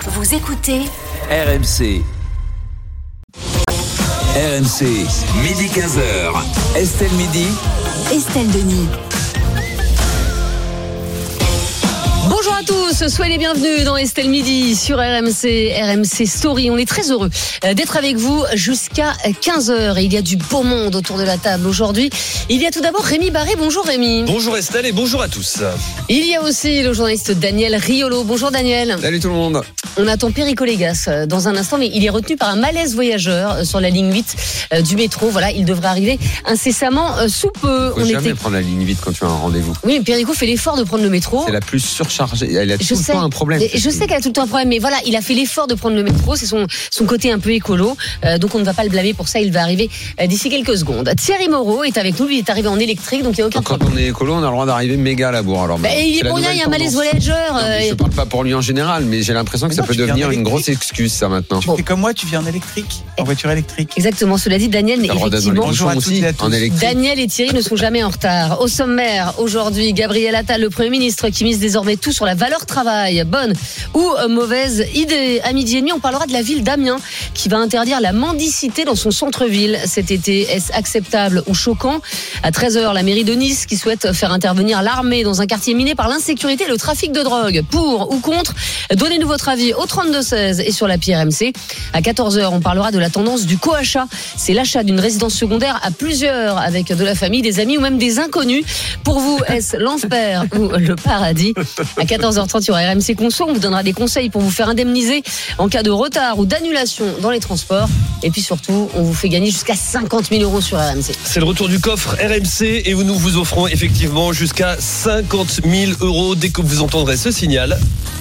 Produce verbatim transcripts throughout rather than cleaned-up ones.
Vous écoutez R M C. R M C, midi quinze heures. Estelle Midi. Estelle Denis. Bonjour à tous, soyez les bienvenus dans Estelle Midi sur R M C, R M C Story. On est très heureux d'être avec vous jusqu'à quinze heures et il y a du beau monde autour de la table aujourd'hui. Il y a tout d'abord Rémi Barré. Bonjour Rémi. Bonjour Estelle et bonjour à tous. Il y a aussi le journaliste Daniel Riolo. Bonjour Daniel. Salut tout le monde. On attend Perico Légas dans un instant, mais il est retenu par un malaise voyageur sur la ligne huit du métro. Voilà, il devrait arriver incessamment sous peu. Faut On jamais était... prendre la ligne huit quand tu as un rendez-vous. Oui, mais Perico fait l'effort de prendre le métro. C'est la plus surchargée. Elle a tout Je le sais. temps un problème. Et je sais qu'elle a tout le temps un problème, mais voilà, il a fait l'effort de prendre le métro. C'est son, son côté un peu écolo. Euh, donc on ne va pas le blâmer pour ça. Il va arriver euh, d'ici quelques secondes. Thierry Moreau est avec nous. Il est arrivé en électrique, donc il n'y a aucun Quand problème. on est écolo, on a le droit d'arriver méga à la bourre. Alors, Bah, bah, il est c'est la pour rien, nouvelle il y a un malaise tendance. voyageur. Non, mais euh, je parle pas pour lui en général, mais j'ai l'impression que ça Non, peut tu viens devenir une d'électrique. grosse excuse, ça maintenant. Tu fais comme moi, tu viens en électrique, en voiture électrique. Exactement. Cela dit, Daniel n'est T'as le droit d'être dans les effectivement. Bonjour à bouchons toutes aussi, et à tous. en électrique. Daniel et Thierry ne sont jamais en retard. Au sommaire, aujourd'hui, Gabriel Attal, le Premier ministre, qui mise désormais tout sur la valeur travail. Bonne ou mauvaise idée. À midi et demi, on parlera de la ville d'Amiens, qui va interdire la mendicité dans son centre-ville cet été. Est-ce acceptable ou choquant? À treize heures, la mairie de Nice, qui souhaite faire intervenir l'armée dans un quartier miné par l'insécurité et le trafic de drogue. Pour ou contre? Donnez-nous votre avis au trente-deux seize et sur l'appli R M C. À quatorze heures, on parlera de la tendance du co-achat. C'est l'achat d'une résidence secondaire à plusieurs, avec de la famille, des amis ou même des inconnus. Pour vous, est-ce l'enfer ou le paradis? À quatorze heures trente, il y aura R M C Conso. On vous donnera des conseils pour vous faire indemniser en cas de retard ou d'annulation dans les transports. Et puis surtout, on vous fait gagner jusqu'à cinquante mille euros sur R M C. C'est le retour du coffre R M C et nous vous offrons effectivement jusqu'à cinquante mille euros dès que vous entendrez ce signal.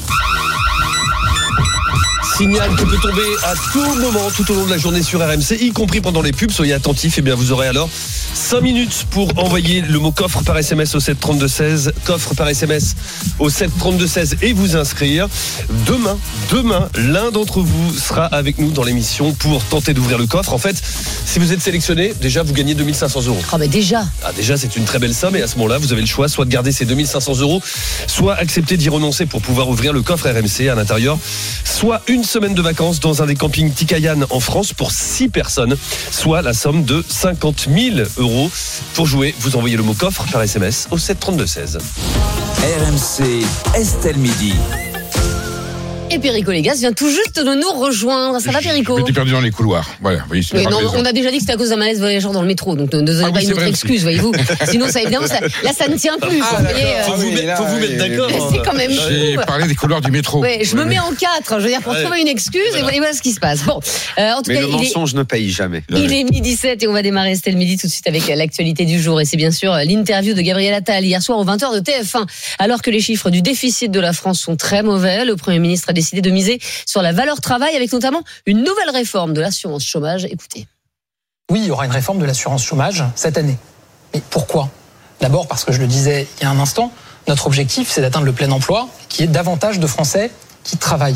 Signal qui peut tomber à tout moment, tout au long de la journée sur R M C, y compris pendant les pubs. Soyez attentifs, et bien vous aurez alors cinq minutes pour envoyer le mot coffre par S M S au sept trente-deux seize, coffre par S M S au sept trente-deux seize et vous inscrire. Demain, demain, l'un d'entre vous sera avec nous dans l'émission pour tenter d'ouvrir le coffre. En fait, si vous êtes sélectionné, déjà vous gagnez deux mille cinq cents euros. Ah bah déjà. Ah, déjà, c'est une très belle somme et à ce moment-là, vous avez le choix soit de garder ces deux mille cinq cents euros, soit accepter d'y renoncer pour pouvoir ouvrir le coffre R M C à l'intérieur, soit une semaine de vacances dans un des campings Tikayan en France pour six personnes, soit la somme de cinquante mille euros. Pour jouer, vous envoyez le mot coffre par S M S au sept trente-deux seize. R M C, Estelle Midi. Et Perico Légas vient tout juste de nous rejoindre. Ça va Perico? J'étais perdu dans les couloirs. Voilà, oui, c'est Oui, pas non, plaisant. on a déjà dit que c'était à cause d'un malaise voyageur dans le métro, donc ne ne donnez Ah oui, pas c'est une autre vrai excuse, aussi. voyez-vous. Sinon, ça évidemment, ça, là, ça ne tient plus. Ah, vous voyez, euh, Faut vous mettre, faut vous mettre d'accord. c'est quand même J'ai fou. parlé des couloirs du métro. Ouais, je me Ouais, mets en quatre, je veux dire, pour Ouais. trouver une excuse, et voilà, et voilà ce qui se passe. Bon, euh, en tout Mais cas, le il est, mensonge ne paye jamais. il est midi sept et on va démarrer Estelle Midi tout de suite avec l'actualité du jour. Et c'est bien sûr l'interview de Gabriel Attal hier soir aux vingt heures de T F un. Alors que les chiffres du déficit de la France sont très mauvais, le Premier ministre a décidé de miser sur la valeur travail avec notamment une nouvelle réforme de l'assurance chômage. Écoutez. Oui, il y aura une réforme de l'assurance chômage cette année. Mais pourquoi? D'abord parce que je le disais il y a un instant, notre objectif c'est d'atteindre le plein emploi, qui est davantage de Français qui travaillent.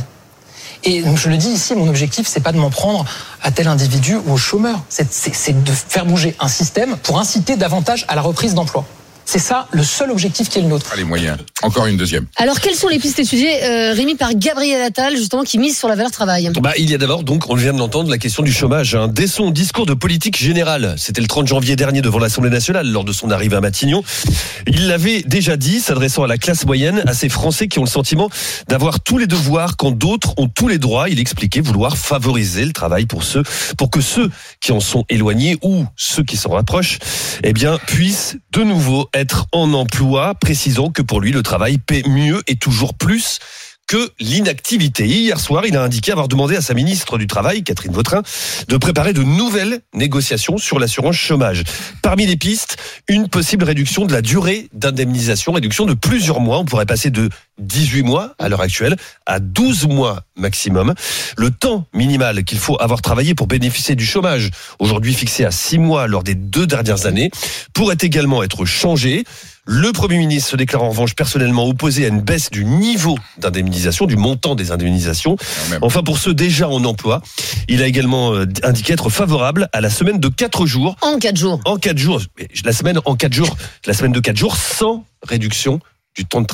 Et donc je le dis ici, mon objectif c'est pas de m'en prendre à tel individu ou au chômeur, c'est, c'est, c'est de faire bouger un système pour inciter davantage à la reprise d'emploi. C'est ça le seul objectif qui est le nôtre. Ah, les moyens. Encore une deuxième. Alors, quelles sont les pistes étudiées, euh, Rémi, par Gabriel Attal, justement, qui mise sur la valeur travail? Bah, il y a d'abord, donc, on vient de l'entendre, la question du chômage. Hein. Dès son discours de politique générale, c'était le trente janvier dernier devant l'Assemblée nationale, lors de son arrivée à Matignon, il l'avait déjà dit, s'adressant à la classe moyenne, à ces Français qui ont le sentiment d'avoir tous les devoirs quand d'autres ont tous les droits. Il expliquait vouloir favoriser le travail pour ceux, pour que ceux qui en sont éloignés ou ceux qui s'en rapprochent, eh bien, puissent de nouveau être en emploi, précisant que pour lui, le travail paie mieux et toujours plus que l'inactivité. Hier soir, il a indiqué avoir demandé à sa ministre du Travail, Catherine Vautrin, de préparer de nouvelles négociations sur l'assurance chômage. Parmi les pistes, une possible réduction de la durée d'indemnisation, réduction de plusieurs mois. On pourrait passer de dix-huit mois à l'heure actuelle à douze mois maximum. Le temps minimal qu'il faut avoir travaillé pour bénéficier du chômage, aujourd'hui fixé à six mois lors des deux dernières années, pourrait également être changé. Le Premier ministre se déclare en revanche personnellement opposé à une baisse du niveau d'indemnisation, du montant des indemnisations. Enfin, pour ceux déjà en emploi, il a également indiqué être favorable à la semaine de quatre jours. En quatre jours. En quatre jours. La semaine en quatre jours. La semaine de quatre jours sans réduction du temps de travail.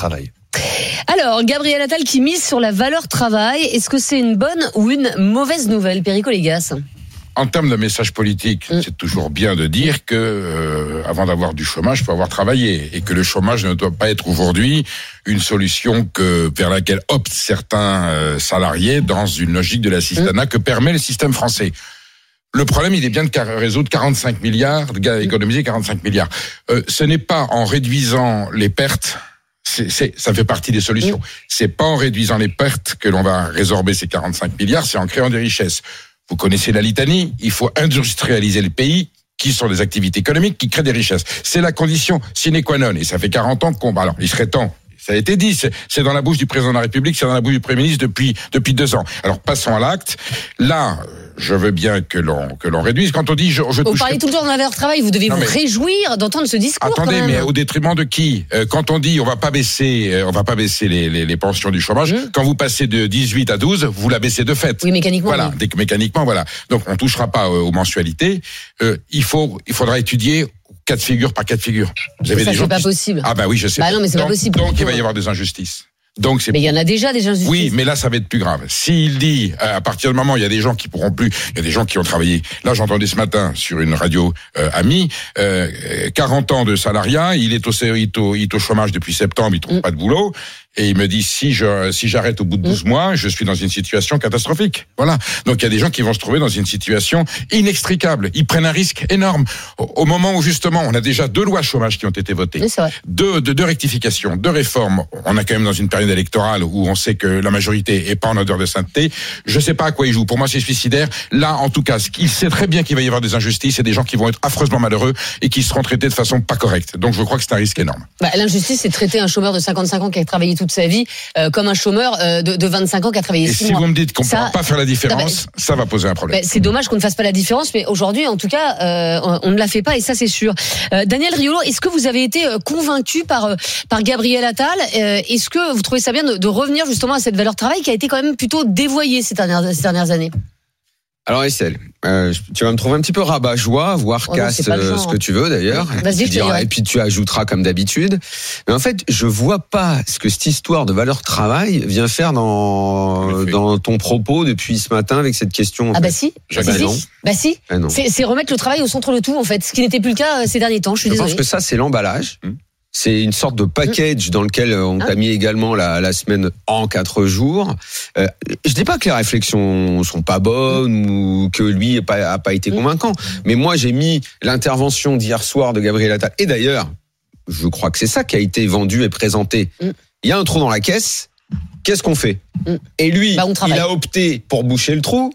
Alors, Gabriel Attal qui mise sur la valeur travail, est-ce que c'est une bonne ou une mauvaise nouvelle, Perico Légas? En termes de message politique, Mm. c'est toujours bien de dire que euh, avant d'avoir du chômage, il faut avoir travaillé, et que le chômage ne doit pas être aujourd'hui une solution que vers laquelle optent certains euh, salariés dans une logique de l'assistanat mm. que permet le système français. Le problème, il est bien de résoudre quarante-cinq milliards, d'économiser quarante-cinq milliards. Euh, ce n'est pas en réduisant les pertes. C'est, c'est, ça fait partie des solutions. Mm. C'est pas en réduisant les pertes que l'on va résorber ces quarante-cinq milliards, c'est en créant des richesses. Vous connaissez la litanie, il faut industrialiser le pays, qui sont des activités économiques qui créent des richesses. C'est la condition sine qua non, et ça fait quarante ans qu'on... Alors, il serait temps, ça a été dit, c'est, c'est dans la bouche du président de la République, c'est dans la bouche du Premier ministre depuis, depuis deux ans. Alors, passons à l'acte. Là, je veux bien que l'on, que l'on réduise. Quand on dit je, je Vous touche... parlez tout le temps de la valeur travail, vous devez Non, vous mais... réjouir d'entendre ce discours. Attendez, quand même. mais au détriment de qui? euh, Quand on dit on va pas baisser, euh, on va pas baisser les, les, les pensions du chômage, mmh. quand vous passez de dix-huit à douze, vous la baissez de fait. Oui, mécaniquement. Voilà, oui. dès que mécaniquement, voilà. Donc on touchera pas euh, aux mensualités. Euh, il faut, il faudra étudier cas de figure par cas de figure. Vous avez ça, des c'est gens pas qui... possible. Ah bah oui, je sais. Bah non, mais c'est donc, pas possible. Donc il va y avoir des injustices. Donc c'est mais il y en a déjà des injustices. Oui, mais là ça va être plus grave. S'il dit à partir du moment il y a des gens qui pourront plus, il y a des gens qui ont travaillé. Là j'entendais ce matin sur une radio euh, amie, euh, quarante ans de salariat, il est au, il est au, il est au chômage depuis septembre, il trouve mm. pas de boulot. Et il me dit si je si j'arrête au bout de douze mmh. mois, je suis dans une situation catastrophique. Voilà. Donc il y a des gens qui vont se trouver dans une situation inextricable. Ils prennent un risque énorme. Au, au moment où justement on a déjà deux lois chômage qui ont été votées, oui, c'est vrai. deux, deux deux rectifications, deux réformes. On est quand même dans une période électorale où on sait que la majorité est pas en odeur de sainteté. Je sais pas à quoi ils jouent. Pour moi c'est suicidaire. Là en tout cas, il sait très bien qu'il va y avoir des injustices et des gens qui vont être affreusement malheureux et qui seront traités de façon pas correcte. Donc je crois que c'est un risque énorme. Bah, l'injustice c'est de traiter un chômeur de cinquante-cinq ans qui a travaillé toute sa vie euh, comme un chômeur euh, de, de vingt-cinq ans qui a travaillé six mois. Et si vous me dites qu'on ne pourra pas faire la différence, non, bah, ça va poser un problème. Bah, c'est dommage qu'on ne fasse pas la différence, mais aujourd'hui, en tout cas, euh, on, on ne la fait pas et ça, c'est sûr. Euh, Daniel Riolo, est-ce que vous avez été convaincu par euh, par Gabriel Attal euh, Est-ce que vous trouvez ça bien de, de revenir justement à cette valeur travail qui a été quand même plutôt dévoyée ces dernières, ces dernières années? Alors Estelle, euh, tu vas me trouver un petit peu rabat-joie, voire oh casse non, euh, ce que tu veux d'ailleurs. Vas-y, tu diras, et puis tu ajouteras comme d'habitude. Mais en fait, je vois pas ce que cette histoire de valeur travail vient faire dans dans ton propos depuis ce matin avec cette question. Ah bah si, bah, si, non. si. Bah si. Bah non. C'est, c'est remettre le travail au centre de tout en fait, ce qui n'était plus le cas ces derniers temps. Je suis je désolée. pense que ça c'est l'emballage. Hum. C'est une sorte de package dans lequel on t'a mis également la, la semaine en quatre jours. Euh, je dis pas que les réflexions sont pas bonnes ou que lui a pas, a pas été convaincant, mais moi j'ai mis l'intervention d'hier soir de Gabriel Attal. Et d'ailleurs, je crois que c'est ça qui a été vendu et présenté. Il y a un trou dans la caisse. Qu'est-ce qu'on fait? Et lui, bah, il a opté pour boucher le trou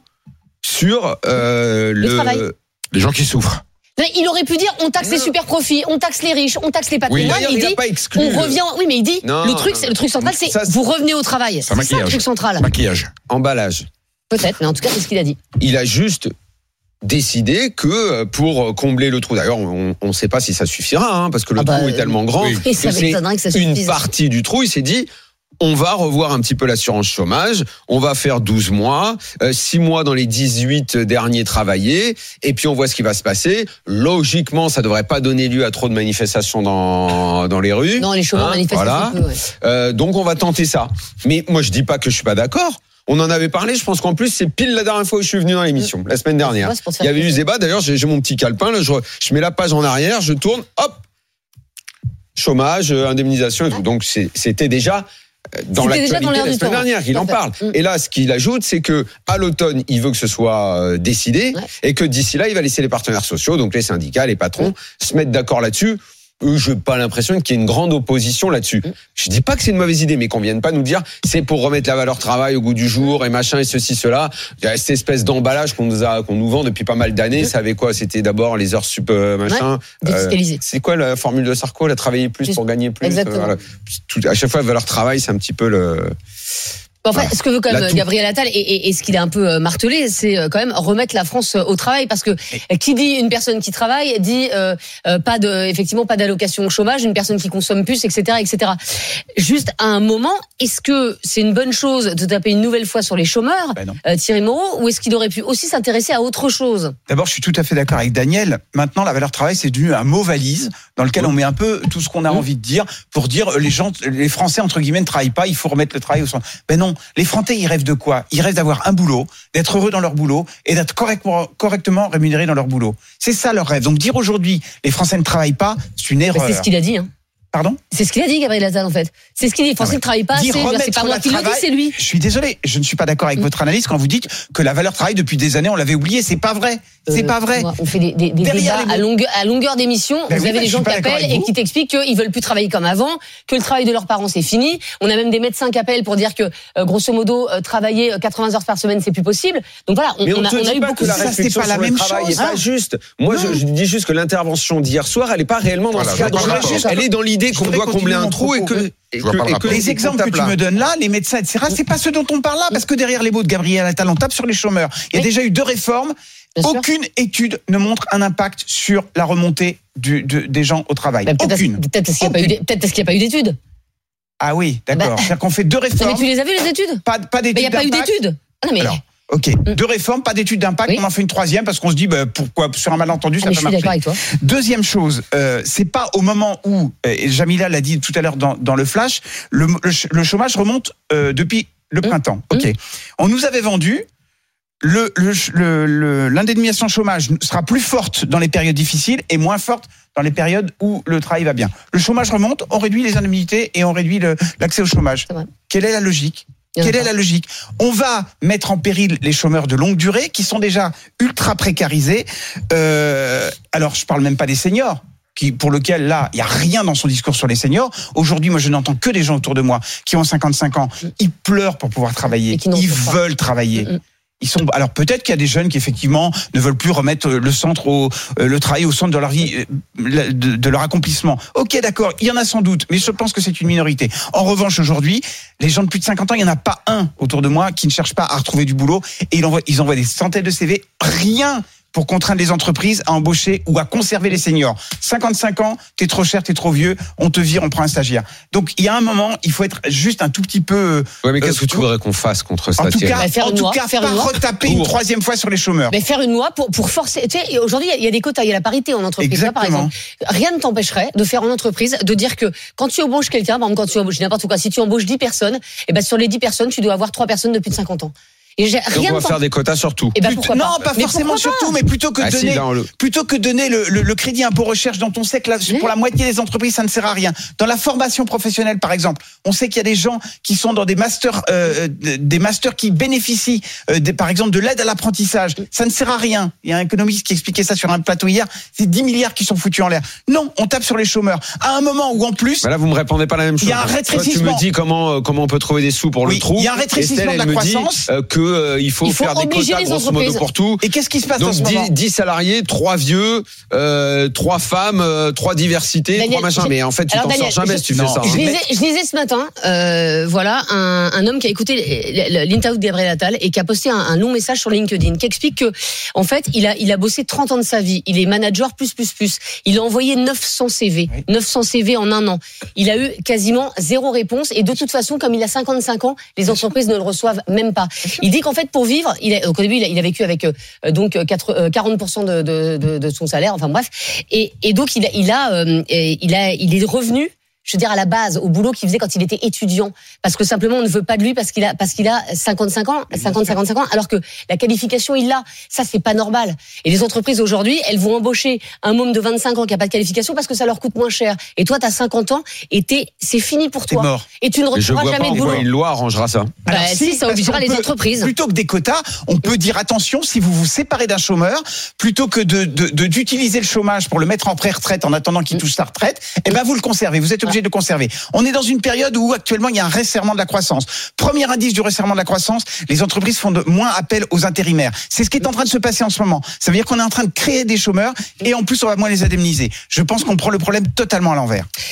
sur euh, le, le les gens qui souffrent. Il aurait pu dire on taxe les super profits, on taxe les riches, on taxe les patrimoines. Oui, il, il dit pas exclu, on revient. Oui, mais il dit non, le truc, c'est, le truc central, c'est ça, vous revenez au travail. C'est, c'est ça le truc central. Maquillage, emballage. Peut-être, mais en tout cas, c'est ce qu'il a dit. Il a juste décidé que pour combler le trou, d'ailleurs, on ne sait pas si ça suffira, hein, parce que le ah bah, trou est tellement grand oui. que ça c'est que ça une partie du trou. Il s'est dit. On va revoir un petit peu l'assurance chômage, on va faire douze mois, euh, six mois dans les dix-huit derniers travaillés, et puis on voit ce qui va se passer. Logiquement, ça devrait pas donner lieu à trop de manifestations dans dans les rues. Non, les chômeurs hein, manifestent voilà. un peu, ouais. euh, donc on va tenter ça. Mais moi je dis pas que je suis pas d'accord. On en avait parlé, je pense qu'en plus c'est pile la dernière fois où je suis venu dans l'émission, la semaine dernière. Il y avait eu ce débat, d'ailleurs j'ai, j'ai mon petit calepin, là, je, je mets la page en arrière, je tourne, hop, chômage, indemnisation et tout. Donc c'est, c'était déjà... dans C'était l'actualité déjà dans la semaine dernière, il en parle. Mmh. Et là, ce qu'il ajoute, c'est que à l'automne, il veut que ce soit décidé ouais. et que d'ici là, il va laisser les partenaires sociaux, donc les syndicats, les patrons, mmh. se mettre d'accord là-dessus. Je n'ai pas l'impression qu'il y ait une grande opposition là-dessus. Mmh. Je dis pas que c'est une mauvaise idée, mais qu'on vienne pas nous dire c'est pour remettre la valeur travail au goût du jour et machin et ceci cela. Il y a cette espèce d'emballage qu'on nous a, qu'on nous vend depuis pas mal d'années. Mmh. Ça avait quoi? C'était d'abord les heures sup machin. Ouais, défiscalisé. Euh, c'est quoi la formule de Sarko? La travailler plus, plus pour gagner plus. Exactement. Voilà. Tout, à chaque fois, la valeur travail, c'est un petit peu le. Enfin, Voilà. ce que veut quand même L'atout. Gabriel Attal et, et, et ce qu'il a un peu euh, martelé, c'est euh, quand même remettre la France euh, au travail, parce que euh, qui dit une personne qui travaille dit euh, euh, pas de, effectivement pas d'allocation au chômage, une personne qui consomme plus, et cetera, et cetera. Juste à un moment, est-ce que c'est une bonne chose de taper une nouvelle fois sur les chômeurs, Ben non. euh, Thierry Moreau, ou est-ce qu'il aurait pu aussi s'intéresser à autre chose? D'abord, je suis tout à fait d'accord avec Daniel. Maintenant, la valeur travail, c'est devenu un mot valise dans lequel on met un peu tout ce qu'on a Mmh. envie de dire pour dire euh, les gens, les Français entre guillemets ne travaillent pas, il faut remettre le travail au centre. Ben non, les Français, ils rêvent de quoi? Ils rêvent d'avoir un boulot, d'être heureux dans leur boulot et d'être correctement, correctement rémunérés dans leur boulot. C'est ça leur rêve. Donc dire aujourd'hui les Français ne travaillent pas, c'est une Bah, erreur. c'est ce qu'il a dit. Hein. Pardon? C'est ce qu'il a dit, Gabriel Attal, en fait. C'est ce qu'il dit. Les Français ne travaillent pas assez. Dire Je veux dire, remettre C'est pas moi la qui le dis, travail- c'est lui. Je suis désolé, je ne suis pas d'accord avec votre analyse quand vous dites que la valeur travail depuis des années on l'avait oublié. C'est pas vrai. C'est Euh, pas vrai. On fait des, des, des Derrière débats les à, mots- longueur, à longueur d'émission. Ben vous oui, avez ben, des je gens suis qui pas d'accord appellent avec et vous. qui t'expliquent qu'ils veulent plus travailler comme avant, que le travail de leurs parents c'est fini. On a même des médecins qui appellent pour dire que, euh, grosso modo, euh, travailler quatre-vingts heures par semaine c'est plus possible. Donc voilà, on, Mais on, on a, te on a dit eu pas beaucoup que de la ça, c'est réflexion pas la sur le même travail chose. est pas Ah. juste. Moi, Non. je, je dis juste que l'intervention d'hier soir, elle est pas réellement dans Voilà, ce je vois pas le cadre-là. rapport. Elle est dans l'idée Je qu'on voudrais doit combler continuer un mon trou et propos. que, et Je vois que- pas le et que rapport. Les exemples que tu tape là. me donnes là, les médecins, et cetera, c'est pas ce dont on parle là, parce que derrière les mots de Gabriel Attal, on tape sur les chômeurs. Il y a Oui. déjà eu deux réformes. Bien sûr. Aucune étude ne montre un impact sur la remontée du, de- des gens au travail. Bah, peut-être parce- Aucune. peut-être parce qu'il n'y a pas eu Aucune. d'é- peut-être parce qu'il n'y a pas eu d'études. Ah oui, d'accord. Bah. C'est-à-dire qu'on fait deux Non, mais réformes, tu les as vues les études? pas, pas Mais il d'études n'y a pas eu d'impact. d'études. Ah non mais. Alors, ok, deux réformes, pas d'études d'impact. Oui. On en fait une troisième parce qu'on se dit bah, pourquoi sur un malentendu Ah, ça mais peut je suis d'accord marcher. avec toi. Deuxième chose, euh, c'est pas au moment où euh, et Jamila l'a dit tout à l'heure dans, dans le flash, le, le ch- le chômage remonte euh, depuis le Mmh. printemps. Ok, on nous avait vendu. Le, le, ch- le, le- l'indemnisation chômage sera plus forte dans les périodes difficiles et moins forte dans les périodes où le travail va bien. Le chômage remonte, on réduit les indemnités et on réduit le, l'accès au chômage. C'est vrai. Quelle est la logique? Il y en a Quelle est pas. la logique? On va mettre en péril les chômeurs de longue durée qui sont déjà ultra précarisés. Euh, alors, je parle même pas des seniors. Qui, pour lequel là, il y a rien dans son discours sur les seniors. Aujourd'hui, moi, je n'entends que des gens autour de moi qui ont cinquante-cinq ans. Ils pleurent pour pouvoir travailler. Et qui n'en Ils trouvent pas. veulent travailler. Mm, mm. Ils sont alors peut-être qu'il y a des jeunes qui effectivement ne veulent plus remettre le centre au euh, le travail au centre de leur vie, euh, de, de leur accomplissement. Ok, d'accord, il y en a sans doute, mais je pense que c'est une minorité. En revanche, aujourd'hui, les gens de plus de cinquante ans, il y en a pas un autour de moi qui ne cherche pas à retrouver du boulot et ils envoient, ils envoient des centaines de C V, rien pour contraindre les entreprises à embaucher ou à conserver les seniors. cinquante-cinq ans, t'es trop cher, t'es trop vieux, on te vire, on prend un stagiaire. Donc il y a un moment, il faut être juste un tout petit peu. Ouais, mais qu'est-ce Euh, que tu voudrais qu'on fasse contre ça, En tout Thierry cas, Bah, faire en une tout loi, cas, faire pas une loi. retaper une Pour. troisième fois sur les chômeurs. Mais faire une loi pour, pour forcer. Tu sais, aujourd'hui, il y a des quotas, il y a la parité en entreprise. Là, par Exactement. exemple, rien ne t'empêcherait de faire en entreprise, de dire que quand tu embauches quelqu'un, par exemple, quand tu embauches n'importe quoi, si tu embauches dix personnes, et ben sur les dix personnes, tu dois avoir trois personnes de plus de cinquante ans. Et j'ai Donc rien on ne va faire des quotas sur tout. Et ben Plutôt- pourquoi non, pas Mais forcément pourquoi pas surtout, mais plutôt que Ah, si, donner, dans le- plutôt que donner le, le, le crédit impôt recherche dont on sait que là, Oui. pour la moitié des entreprises, ça ne sert à rien. Dans la formation professionnelle, par exemple, on sait qu'il y a des gens qui sont dans des masters, euh, des masters qui bénéficient, euh, des, par exemple, de l'aide à l'apprentissage. Ça ne sert à rien. Il y a un économiste qui expliquait ça sur un plateau hier. C'est dix milliards qui sont foutus en l'air. Non, on tape sur les chômeurs. À un moment où en plus, Bah là, vous me répondez pas la même chose. Il y a un Toi, rétrécissement. tu me dis comment euh, comment on peut trouver des sous pour Oui, le trou. il y a un rétrécissement Estelle, de la elle me dit, croissance. euh, que euh, il faut Il faut faire des obliger quotas les grosso modo entreprises. pour tout. et qu'est-ce qui se passe en Donc ce moment? dix, dix salariés, trois vieux, euh, trois femmes, euh, trois diversités, Daniel, trois machins. j'ai- Mais en fait, tu Alors, t'en Daniel, sors jamais je- si tu fais non, ça. Je hein. lisais, je lisais ce matin, euh, voilà, un, un homme qui a écouté l'interview de Gabriel Attal et qui a posté un, un long message sur LinkedIn qui explique que, en fait, il a, il a bossé trente ans de sa vie. Il est manager plus plus plus. Il a envoyé neuf cents C V, Oui. neuf cents C V en un an. Il a eu quasiment zéro réponse et de toute façon, comme il a cinquante-cinq ans, les entreprises ne le reçoivent même pas. Il dit qu'en fait, pour vivre, il a, donc au début, il a, il a vécu avec euh, donc quatre- euh, quarante pour cent de, de, de, de son salaire. Enfin bref, et, et donc il a, il a, euh, et il a, il est revenu. Je veux dire à la base, au boulot qu'il faisait quand il était étudiant, parce que simplement on ne veut pas de lui parce qu'il a parce qu'il a cinquante-cinq ans, cinquante cinquante-cinq ans, alors que la qualification il l'a. Ça c'est pas normal. Et les entreprises aujourd'hui, elles vont embaucher un môme de vingt-cinq ans qui a pas de qualification parce que ça leur coûte moins cher. Et toi t'as cinquante ans et t'es c'est fini pour T'es toi. mort. Et tu ne Mais je retrouveras vois pas jamais en de quoi boulot. une loi arrangera ça. Bah, Alors, si, ça parce obligera qu'on les peut- entreprises. Plutôt que des quotas, on peut dire attention, si vous vous séparez d'un chômeur, plutôt que de, de, de- d'utiliser le chômage pour le mettre en pré-retraite en attendant qu'il touche sa retraite, eh ben vous le conservez. Vous êtes obligé de le conserver. On est dans une période où actuellement il y a un resserrement de la croissance. Premier indice du resserrement de la croissance, les entreprises font de moins appel aux intérimaires. C'est ce qui est en train de se passer en ce moment. Ça veut dire qu'on est en train de créer des chômeurs et en plus on va moins les indemniser. Je pense qu'on prend le problème totalement à l'envers.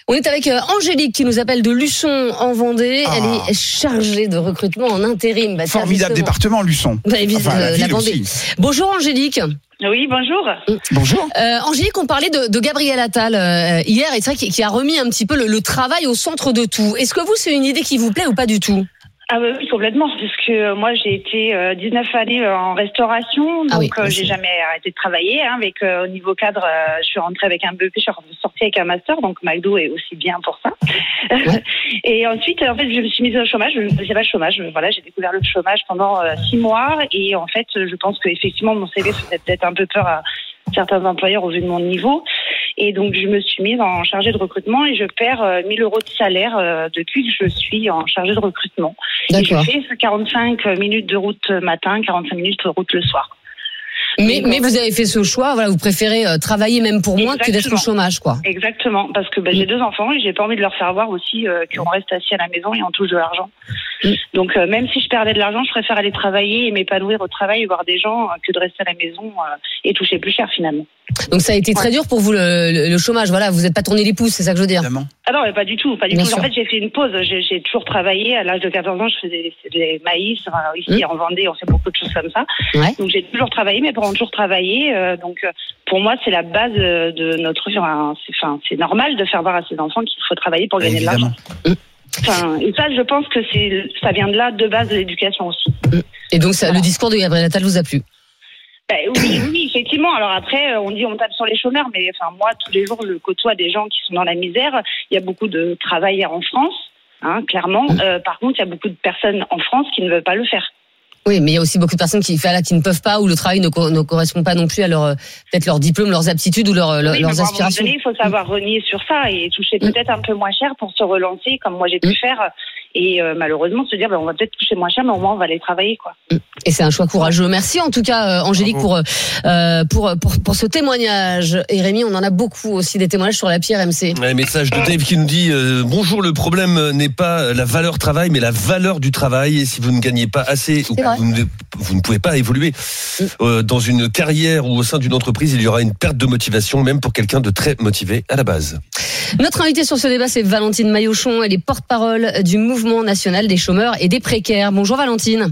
On est avec Angélique qui nous appelle de Luçon en Vendée. Ah. Elle est chargée de recrutement en intérim. Bah, Formidable département, Luçon. Bah, enfin, la, la Vendée. Aussi. Bonjour Angélique. Oui, bonjour. Bonjour. Euh, Angélique, on parlait de, de Gabriel Attal euh, hier, et c'est vrai qu'il, qu'il a remis un petit peu le, le travail au centre de tout. Est-ce que vous, c'est une idée qui vous plaît ou pas du tout ? Ah oui, complètement, parce que moi j'ai été euh, dix-neuf années en restauration, donc ah oui, euh, j'ai jamais arrêté de travailler. Hein, avec euh, au niveau cadre, euh, je suis rentrée avec un B E P, je suis sortie avec un master, donc McDo est aussi bien pour ça. Ouais. Et ensuite, en fait, je me suis mise au chômage. Je ne faisais pas le chômage. Voilà, j'ai découvert le chômage pendant euh, six mois, et en fait, je pense que effectivement mon C V faisait peut-être un peu peur à certains employeurs au vu de mon niveau. Et donc, je me suis mise en chargée de recrutement et je perds euh, mille euros de salaire euh, depuis que je suis en chargée de recrutement. D'accord. Et je fais quarante-cinq minutes de route matin, quarante-cinq minutes de route le soir. Mais, donc, mais vous avez fait ce choix, voilà, vous préférez euh, travailler même pour moins que d'être au chômage, quoi. Exactement, parce que bah, j'ai deux enfants et j'ai pas envie de leur faire voir aussi euh, qu'on reste assis à la maison et on touche de l'argent. Mm. Donc euh, même si je perdais de l'argent, je préfère aller travailler et m'épanouir au travail et voir des gens euh, que de rester à la maison euh, et toucher plus cher finalement. Donc ça a été très dur pour vous le, le, le chômage, voilà, vous n'êtes pas tourné les pouces, c'est ça que je veux dire. Ah non, mais pas du tout, pas du Bien tout. sûr. En fait, j'ai fait une pause. J'ai, j'ai toujours travaillé. À l'âge de quatorze ans, je faisais des, des maïs. Enfin, ici, mmh. en Vendée, on fait beaucoup de choses comme ça. Ouais. Donc j'ai toujours travaillé, mes parents ont toujours travaillé. Euh, donc pour moi, c'est la base de notre vie. Enfin, c'est, enfin, c'est normal de faire voir à ses enfants qu'il faut travailler pour gagner Évidemment. de l'argent. Enfin, et ça, je pense que c'est, ça vient de là, de base de l'éducation aussi. Et donc, ça, voilà. Le discours de Gabriel Attal vous a plu? Ben, oui, oui, effectivement. Alors après, on dit on tape sur les chômeurs, mais enfin moi, tous les jours, je côtoie des gens qui sont dans la misère. Il y a beaucoup de travailleurs en France, hein, clairement. Euh, par contre, il y a beaucoup de personnes en France qui ne veulent pas le faire. Oui, mais il y a aussi beaucoup de personnes qui, là, qui ne peuvent pas, ou le travail ne, co- ne correspond pas non plus à leur, peut-être leur diplôme, leurs aptitudes ou leur, leur, oui, leurs mais aspirations. Il faut savoir renier sur ça et toucher peut-être un peu moins cher pour se relancer, comme moi j'ai pu faire. Et euh, malheureusement, se dire, ben, on va peut-être toucher moins cher, mais au moins on va aller travailler, quoi. Et c'est un choix courageux. Merci en tout cas, Angélique, pour, euh, pour pour pour ce témoignage. Et Rémi, on en a beaucoup aussi des témoignages sur l'appli R M C. Un message de Dave qui nous dit euh, bonjour, le problème n'est pas la valeur travail, mais la valeur du travail. Et si vous ne gagnez pas assez, ou vous ne, vous ne pouvez pas évoluer euh, dans une carrière ou au sein d'une entreprise, il y aura une perte de motivation, même pour quelqu'un de très motivé à la base. Notre invitée sur ce débat, c'est Valentine Maillochon. Elle est porte-parole du Mouvement national des chômeurs et des précaires. Bonjour Valentine.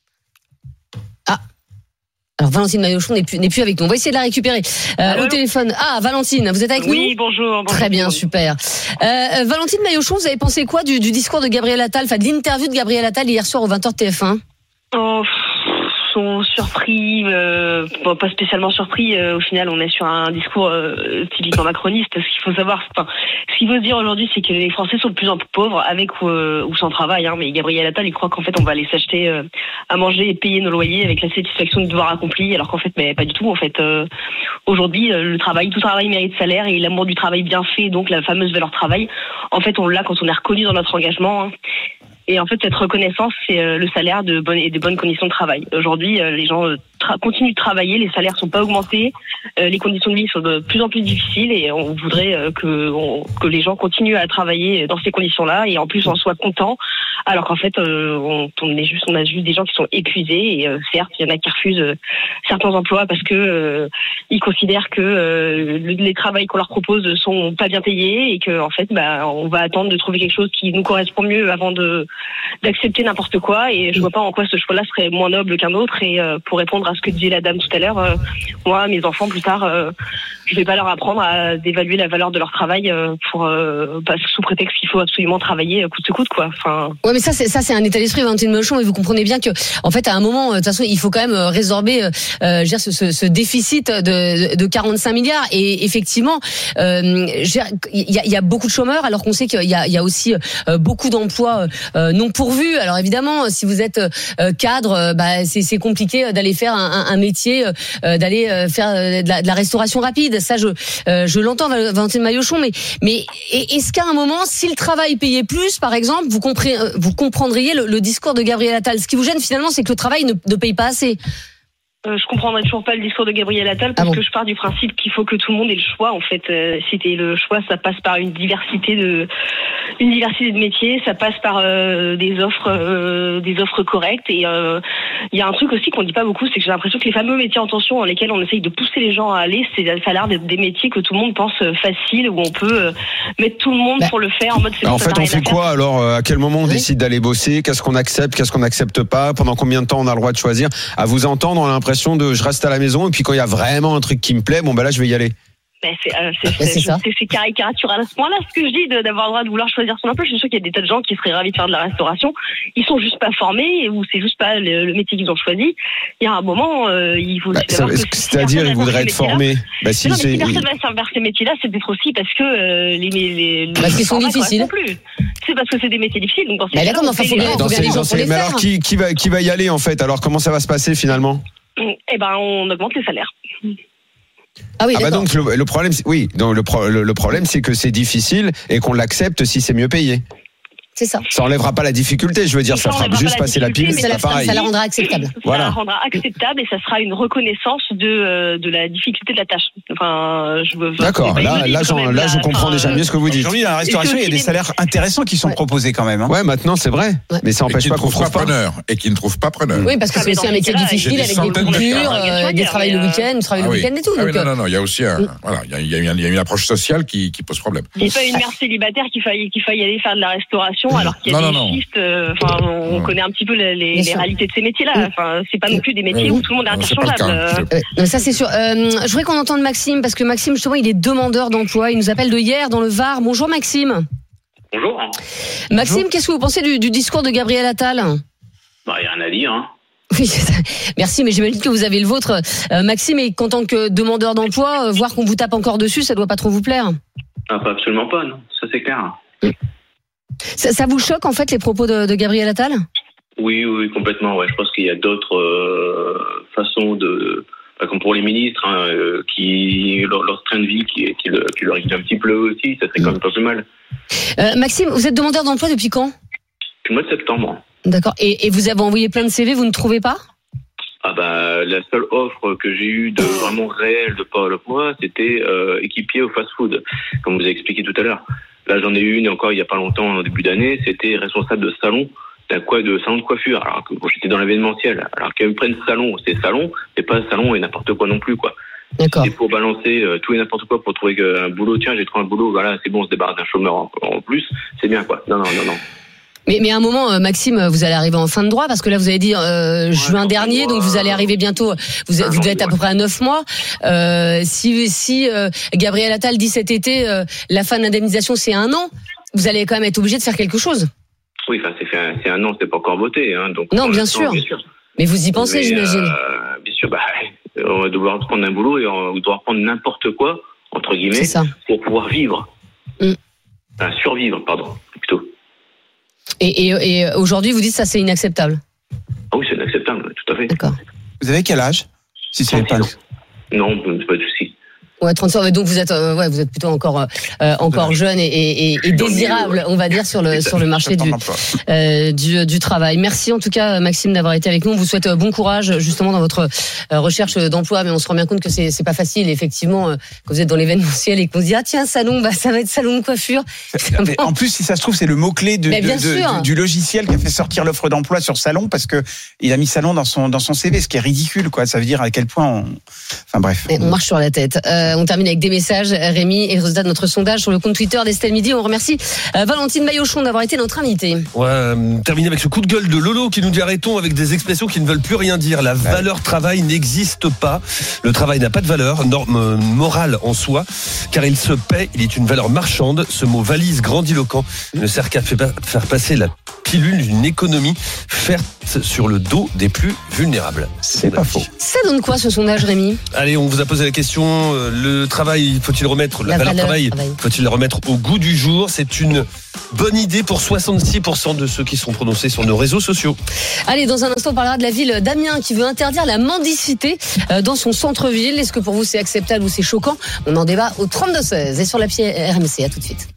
Ah, alors Valentine Maillochon n'est plus, n'est plus avec nous. On va essayer de la récupérer euh, au téléphone. Ah, Valentine, vous êtes avec oui, nous ? Oui, bonjour, bonjour. Très bien, super. Euh, Valentine Maillochon, vous avez pensé quoi du, du discours de Gabriel Attal, enfin de l'interview de Gabriel Attal hier soir aux vingt heures de T F un ? Oh, sont surpris, euh, bon, pas spécialement surpris. Euh, au final, on est sur un discours euh, typiquement macroniste. Ce qu'il faut savoir, enfin, ce qu'il faut se dire aujourd'hui, c'est que les Français sont de plus en plus pauvres, avec ou, euh, ou sans travail. Hein, mais Gabriel Attal, il croit qu'en fait, on va aller s'acheter euh, à manger et payer nos loyers avec la satisfaction du devoir accompli, alors qu'en fait, mais pas du tout. En fait, euh, aujourd'hui, euh, le travail, tout travail mérite salaire et l'amour du travail bien fait, donc la fameuse valeur travail. En fait, on l'a quand on est reconnu dans notre engagement. Hein. Et en fait, cette reconnaissance, c'est le salaire de bonnes et de bonnes conditions de travail. Aujourd'hui, les gens tra- continuent de travailler, les salaires sont pas augmentés, les conditions de vie sont de plus en plus difficiles et on voudrait que, on, que les gens continuent à travailler dans ces conditions-là et en plus on soit content. Alors qu'en fait, on, on est juste, on a juste des gens qui sont épuisés et euh, certes, il y en a qui refusent euh, certains emplois parce que euh, ils considèrent que euh, les travails qu'on leur propose sont pas bien payés et que en fait, bah, on va attendre de trouver quelque chose qui nous correspond mieux avant de d'accepter n'importe quoi. Et je vois pas en quoi ce choix-là serait moins noble qu'un autre. Et euh, pour répondre à ce que disait la dame tout à l'heure, euh, moi, mes enfants plus tard, euh, je vais pas leur apprendre à d'évaluer la valeur de leur travail euh, pour euh, parce que sous prétexte qu'il faut absolument travailler coûte que coûte, quoi. Enfin. Ouais, mais ça, c'est ça, c'est un état d'esprit, Valentine Maillochon, et vous comprenez bien que, en fait, à un moment, de toute façon, il faut quand même résorber, euh, je veux dire, ce, ce, ce déficit de, de quarante-cinq milliards. Et effectivement, euh, il y a, y a beaucoup de chômeurs, alors qu'on sait qu'il y a, il y a aussi euh, beaucoup d'emplois euh, non pourvus. Alors évidemment, si vous êtes euh, cadre, bah, c'est, c'est compliqué d'aller faire un, un métier, euh, d'aller faire de la, de la restauration rapide. Ça, je, euh, je l'entends, Valentine Maillochon. Mais, mais est-ce qu'à un moment, si le travail payait plus, par exemple, vous comprenez, vous comprendriez le, le discours de Gabriel Attal. Ce qui vous gêne finalement, c'est que le travail ne, ne paye pas assez. Euh, je comprendrai toujours pas le discours de Gabriel Attal parce ah bon. que je pars du principe qu'il faut que tout le monde ait le choix. En fait, euh, si t'es le choix, ça passe par une diversité de, une diversité de métiers, ça passe par euh, des offres, euh, des offres correctes. Et il euh, y a un truc aussi qu'on dit pas beaucoup, c'est que j'ai l'impression que les fameux métiers en tension dans lesquels on essaye de pousser les gens à aller, c'est ça a l'air d'être des métiers que tout le monde pense faciles où on peut euh, mettre tout le monde bah. pour le faire en mode. C'est en fait, on fait quoi alors? À quel moment on oui. décide d'aller bosser? Qu'est-ce qu'on accepte? Qu'est-ce qu'on n'accepte pas? Pendant combien de temps on a le droit de choisir? À vous entendre, on a l'impression de je reste à la maison et puis quand il y a vraiment un truc qui me plaît, bon bah là je vais y aller. Mais c'est, euh, c'est, c'est, c'est, c'est, c'est caricatural à ce point-là, ce que je dis, de, d'avoir le droit de vouloir choisir son emploi. Je suis sûr qu'il y a des tas de gens qui seraient ravis de faire de la restauration. Ils sont juste pas formés ou c'est juste pas le, le métier qu'ils ont choisi. Il y a un moment, euh, il faut. Bah, ça, que c'est-à-dire, ils voudraient être formés. Bah, si, non, mais si personne va faire vers ces métiers-là, c'est peut-être aussi parce que euh, les, les, les parce qu'ils sont difficiles. Plus. C'est parce que c'est des métiers difficiles. Donc dans ces mais là, comment ça faut bien, dans ces, dans ces, mais alors qui, qui va, qui va y aller en fait? Alors comment ça va se passer finalement? Eh ben, on augmente les salaires. Ah oui, ah bah donc le, le problème, c'est, oui, donc le, pro, le, le problème, c'est que c'est difficile et qu'on l'accepte si c'est mieux payé. C'est ça. Ça enlèvera pas la difficulté, je veux dire, ça, ça fera juste passer la pilule, c'est pas pareil. Ça la rendra acceptable. Ça voilà. la rendra acceptable et ça sera une reconnaissance de de la difficulté de la tâche. Enfin, je veux. D'accord. Là, là, là, là, je comprends enfin, déjà mieux ce que vous dites. Aujourd'hui, dans la restauration, il y a des salaires intéressants qui sont ouais. proposés quand même. Hein. Ouais, maintenant c'est vrai, ouais. mais ça n'empêche pas qu'on trouve pas preneur et qui ne trouve pas preneur. Oui, parce que c'est aussi un métier difficile avec des coupures, des travails le week-end, du travail le week-end et tout. Non, non, non, il y a aussi un, voilà, il y a il y a une approche sociale qui qui pose problème. C'est pas une mère célibataire qui faille qui faille aller faire de la restauration alors qu'il y a des enfin, euh, on connaît un petit peu les, les, les réalités de ces métiers-là. Enfin, c'est pas non plus des métiers où tout le monde est interchangeable. Euh, ça c'est sûr. Euh, je voudrais qu'on entende Maxime parce que Maxime justement il est demandeur d'emploi. Il nous appelle de hier dans le Var. Bonjour Maxime. Bonjour. Maxime, Bonjour. Qu'est-ce que vous pensez du, du discours de Gabriel Attal? Bah, il y a rien à dire. Hein. Oui, merci, mais j'imagine que vous avez le vôtre, euh, Maxime, et qu'en tant que demandeur d'emploi, euh, voir qu'on vous tape encore dessus, ça doit pas trop vous plaire. Ah, pas absolument pas, non. Ça c'est clair. Mmh. Ça, ça vous choque en fait les propos de, de Gabriel Attal? Oui, oui, complètement. Ouais, je pense qu'il y a d'autres euh, façons de, bah, comme pour les ministres, hein, euh, qui leur, leur train de vie qui, qui, qui leur arrive un petit peu aussi, ça serait quand même pas plus mal. Euh, Maxime, vous êtes demandeur d'emploi depuis quand? Depuis le mois de septembre. D'accord. Et, et vous avez envoyé plein de C V, vous ne trouvez pas? Ah bah la seule offre que j'ai eue de vraiment réelle de Pôle emploi, c'était euh, équipier au fast-food, comme vous avez expliqué tout à l'heure. Là, j'en ai eu une encore il y a pas longtemps, en début d'année. C'était responsable de salon, d'un quoi de salon de coiffure. Alors que bon, j'étais dans l'événementiel. Alors qu'ils me prennent salon, c'est salon, c'est pas salon et n'importe quoi non plus, quoi. D'accord. C'est pour balancer euh, tout et n'importe quoi pour trouver un boulot. Tiens, j'ai trouvé un boulot. Voilà, c'est bon, on se débarrasse d'un chômeur en, en plus. C'est bien, quoi. Non, non, non, non. Mais, mais à un moment, Maxime, vous allez arriver en fin de droit parce que là, vous avez dit euh, ouais, juin dernier, donc vous allez arriver bientôt. Vous, vous devez être à peu près à neuf mois. Euh, si si euh, Gabriel Attal dit cet été, euh, la fin de l'indemnisation, c'est un an. Vous allez quand même être obligé de faire quelque chose. Oui, enfin, c'est, fait un, c'est un an, c'est pas encore voté. Hein, donc non, bien sûr. bien sûr. Mais vous y pensez, mais, j'imagine. Euh, bien sûr, bah, on va devoir prendre un boulot et on va devoir prendre n'importe quoi, entre guillemets, pour pouvoir vivre. Mm. Enfin, survivre, pardon, plutôt. Et, et, et aujourd'hui, vous dites ça, c'est inacceptable? Ah oui, c'est inacceptable, tout à fait. D'accord. Vous avez quel âge? Si c'est pas. Non, c'est pas de souci. Ouais, trente-six, donc vous êtes, euh, ouais, vous êtes plutôt encore, euh, encore jeune et, et, et, et désirable, on va dire, sur le, sur le marché du, euh, du, du travail. Merci en tout cas, Maxime, d'avoir été avec nous. On vous souhaite bon courage, justement, dans votre recherche d'emploi, mais on se rend bien compte que c'est, c'est pas facile, effectivement, quand vous êtes dans l'événementiel et qu'on se dit, ah, tiens, salon, bah, ça va être salon de coiffure. En plus, si ça se trouve, c'est le mot-clé de, de, de, du logiciel qui a fait sortir l'offre d'emploi sur salon parce que il a mis salon dans son, dans son C V, ce qui est ridicule, quoi. Ça veut dire à quel point on, enfin, bref. Et on marche sur la tête. Euh, On termine avec des messages, Rémi, et le résultat de notre sondage sur le compte Twitter d'Estelle Midi. On remercie euh, Valentine Maillochon d'avoir été notre invitée. Ouais, euh, terminer avec ce coup de gueule de Lolo qui nous dit arrêtons avec des expressions qui ne veulent plus rien dire. La ouais. valeur travail n'existe pas. Le travail n'a pas de valeur norme morale en soi, car il se paie, il est une valeur marchande. Ce mot valise grandiloquent ne sert qu'à faire passer la pilule d'une économie faite sur le dos des plus vulnérables. C'est pas faux. Ça donne quoi ce sondage, Rémi? Allez, on vous a posé la question, euh, le travail, faut-il remettre, la, la valeur, valeur travail, travail, faut-il le remettre au goût du jour? C'est une bonne idée pour soixante-six pour cent de ceux qui sont prononcés sur nos réseaux sociaux. Allez, dans un instant, on parlera de la ville d'Amiens qui veut interdire la mendicité dans son centre-ville. Est-ce que pour vous c'est acceptable ou c'est choquant? On en débat au trente-deux seize et sur l'appli R M C. À tout de suite.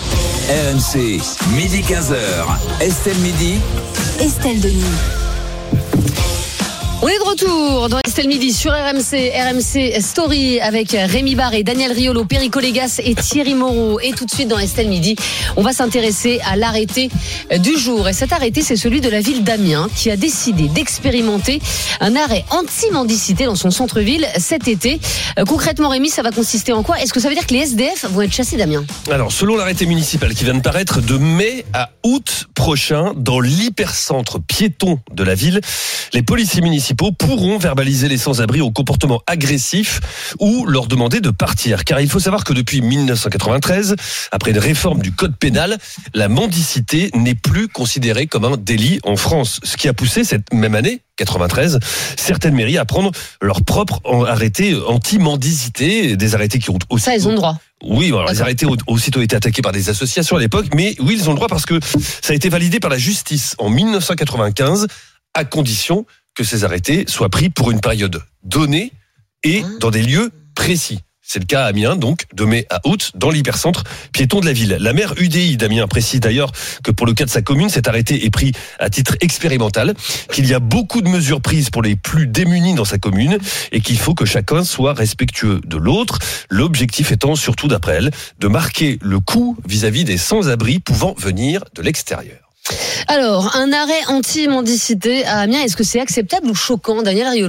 R M C, midi quinze heures. Estelle Midi. Estelle Denis. On est de retour dans Estelle Midi sur R M C, R M C Story avec Rémi Barré, Daniel Riolo, Perico Légas et Thierry Moreau. Et tout de suite dans Estelle Midi, on va s'intéresser à l'arrêté du jour. Et cet arrêté, c'est celui de la ville d'Amiens qui a décidé d'expérimenter un arrêt anti-mendicité dans son centre-ville cet été. Concrètement, Rémi, ça va consister en quoi ? Est-ce que ça veut dire que les S D F vont être chassés d'Amiens ? Alors, selon l'arrêté municipal qui vient de paraître, de mai à août prochain, dans l'hypercentre piéton de la ville, les policiers municipaux pourront verbaliser les sans-abri au comportement agressif ou leur demander de partir. Car il faut savoir que depuis dix-neuf cent quatre-vingt-treize, après une réforme du code pénal, la mendicité n'est plus considérée comme un délit en France. Ce qui a poussé cette même année, quatre-vingt-treize, certaines mairies à prendre leur propre arrêté anti-mendicité, des arrêtés qui ont aussi... Ça, ils ont le droit. Oui, alors les arrêtés ont aussitôt été attaqués par des associations à l'époque, mais oui, ils ont le droit parce que ça a été validé par la justice en dix-neuf cent quatre-vingt-quinze, à condition que ces arrêtés soient pris pour une période donnée et dans des lieux précis. C'est le cas à Amiens, donc, de mai à août, dans l'hypercentre piéton de la ville. La maire U D I d'Amiens précise d'ailleurs que pour le cas de sa commune, cet arrêté est pris à titre expérimental, qu'il y a beaucoup de mesures prises pour les plus démunis dans sa commune et qu'il faut que chacun soit respectueux de l'autre. L'objectif étant surtout, d'après elle, de marquer le coup vis-à-vis des sans-abri pouvant venir de l'extérieur. Alors, un arrêt anti-mendicité à Amiens, est-ce que c'est acceptable ou choquant, Daniel Riolo ?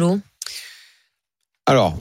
Alors,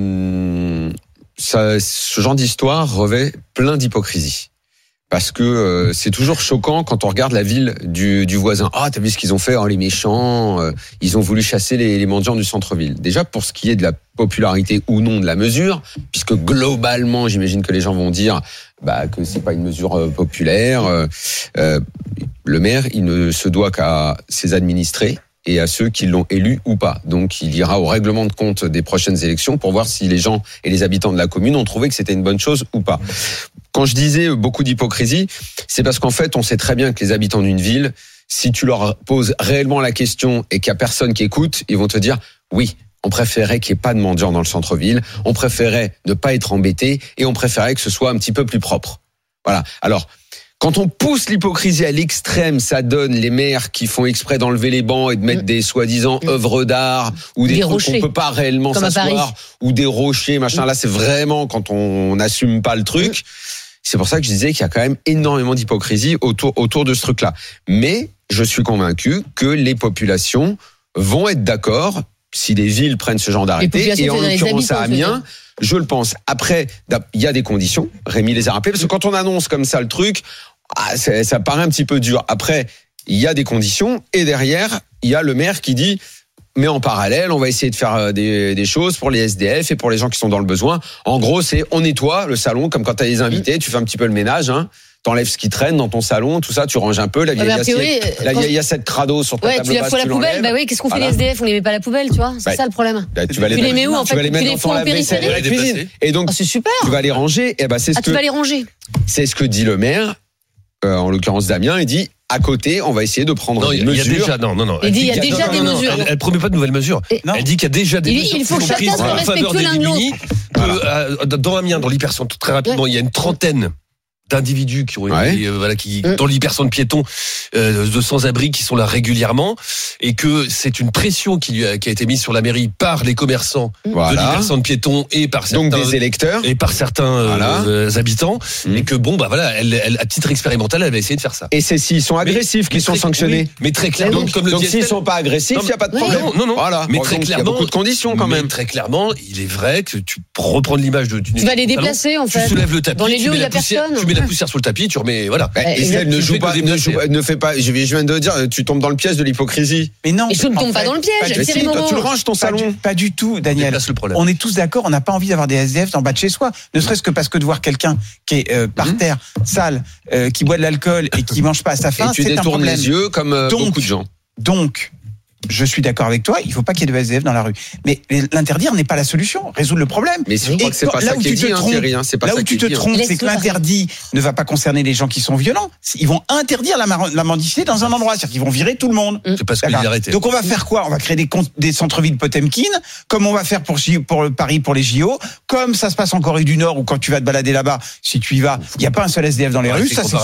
euh, ça, ce genre d'histoire revêt plein d'hypocrisie. Parce que euh, c'est toujours choquant quand on regarde la ville du, du voisin. Ah, t'as vu ce qu'ils ont fait, oh, les méchants, euh, ils ont voulu chasser les, les mendiants du centre-ville. Déjà, pour ce qui est de la popularité ou non de la mesure, puisque globalement, j'imagine que les gens vont dire bah, que c'est pas une mesure euh, populaire. Euh, euh, le maire, il ne se doit qu'à ses administrés et à ceux qui l'ont élu ou pas. Donc, il ira au règlement de compte des prochaines élections pour voir si les gens et les habitants de la commune ont trouvé que c'était une bonne chose ou pas. Quand je disais beaucoup d'hypocrisie, c'est parce qu'en fait, on sait très bien que les habitants d'une ville, si tu leur poses réellement la question et qu'il n'y a personne qui écoute, ils vont te dire oui, on préférait qu'il n'y ait pas de mendiants dans le centre-ville, on préférait ne pas être embêté et on préférait que ce soit un petit peu plus propre. Voilà. Alors, quand on pousse l'hypocrisie à l'extrême, ça donne les maires qui font exprès d'enlever les bancs et de mettre mmh. des soi-disant mmh. œuvres d'art ou des, des trucs rochers. Qu'on peut pas réellement comme s'asseoir ou des rochers, machin. Mmh. Là, c'est vraiment quand on n'assume pas le truc. Mmh. C'est pour ça que je disais qu'il y a quand même énormément d'hypocrisie autour, autour de ce truc-là. Mais je suis convaincu que les populations vont être d'accord si les villes prennent ce genre d'arrêté. Et en l'occurrence à Amiens, je le pense. Après, il y a des conditions. Rémi les a rappelées. Parce que quand on annonce comme ça le truc, ah, ça paraît un petit peu dur. Après, il y a des conditions. Et derrière, il y a le maire qui dit... Mais en parallèle, on va essayer de faire des, des choses pour les S D F et pour les gens qui sont dans le besoin. En gros, c'est on nettoie le salon comme quand tu as des invités, tu fais un petit peu le ménage, hein. T'enlèves ce qui traîne dans ton salon, tout ça, tu ranges un peu. La vieille ah assiette, oui, la vieille assiette crado sur ta ouais, table tu la basse, fous à la tu poubelle. l'enlèves. Bah oui, qu'est-ce qu'on fait Voilà. les S D F ? On les met pas à la poubelle, tu vois. C'est bah, ça le problème. Bah, tu vas les tu mettre, les mets où en tu fait ? vas les Tu mettre les dans fous ton en périphérie. lave-vaisselle, la cuisine. Et donc, ah, c'est super. Tu vas les ranger. Et ben c'est ce ah, que tu vas les ranger. C'est ce que dit le maire, euh, en l'occurrence Damien. Il dit. À côté, on va essayer de prendre non, des il mesures. Y a déjà, non, non, non. Il dit il y a déjà des mesures. Elle, elle promet pas de nouvelles mesures. Et elle dit qu'il y a déjà des il mesures. Il faut que chacun soit respectueux l'un de l'autre. Voilà. Dans Amiens, dans l'hypercentre, très rapidement, ouais. il y a une trentaine d'individus qui ont ouais. été, euh, voilà, qui, mmh. dans l'hypercentre piéton, euh, de sans-abri qui sont là régulièrement, et que c'est une pression qui, lui a, qui a été mise sur la mairie par les commerçants voilà. de l'hypercentre piéton et par certains, donc des électeurs et par certains voilà. euh, habitants, mmh. et que bon, bah voilà, elle, elle, à titre expérimental, elle va essayer de faire ça. Et c'est s'ils sont agressifs qu'ils sont sanctionnés. Oui, mais très clairement, donc, comme le donc s'ils sont pas agressifs, il y a pas de problème. Non, non, non. Voilà. Mais bon, très donc, clairement, il y a beaucoup de conditions quand même. Très clairement, il est vrai que tu reprends l'image de. Tu vas les déplacer en fait. Tu soulèves le tapis. Dans les lieux où il y a personne. Tu mets la poussière sur le tapis, tu remets, voilà. Et Estelle, ne joue pas, ne joue, ne fais pas. Je viens de dire, tu tombes dans le piège de l'hypocrisie. Mais non. Et je ne tombe pas dans le piège. Mais si, toi, tu le ranges ton salon. Pas du, pas du tout, Daniel. On est tous d'accord. On n'a pas envie d'avoir des S D F en bas de chez soi. Ne serait-ce que parce que de voir quelqu'un qui est euh, par mmh. terre, sale, euh, qui boit de l'alcool et qui mange pas à sa faim, c'est un problème. Et tu détournes les yeux comme euh, donc, beaucoup de gens. Donc. Je suis d'accord avec toi, il ne faut pas qu'il y ait de S D F dans la rue. Mais l'interdire n'est pas la solution, résoudre le problème. Mais je crois que c'est pas ça qui est dit, hein, Thierry. Hein, c'est pas là ça où tu te trompes, c'est que l'interdit ne va pas concerner les gens qui sont violents. Ils vont interdire la, la mendicité dans un endroit, c'est-à-dire qu'ils vont virer tout le monde. C'est parce qu'il est arrêté. Donc on va faire quoi ? On va créer des, des centres-villes Potemkin, comme on va faire pour, pour Paris pour les J O, comme ça se passe en Corée du Nord, où quand tu vas te balader là-bas, si tu y vas, il n'y a pas un seul S D F dans les ouais, rues, ça c'est sûr.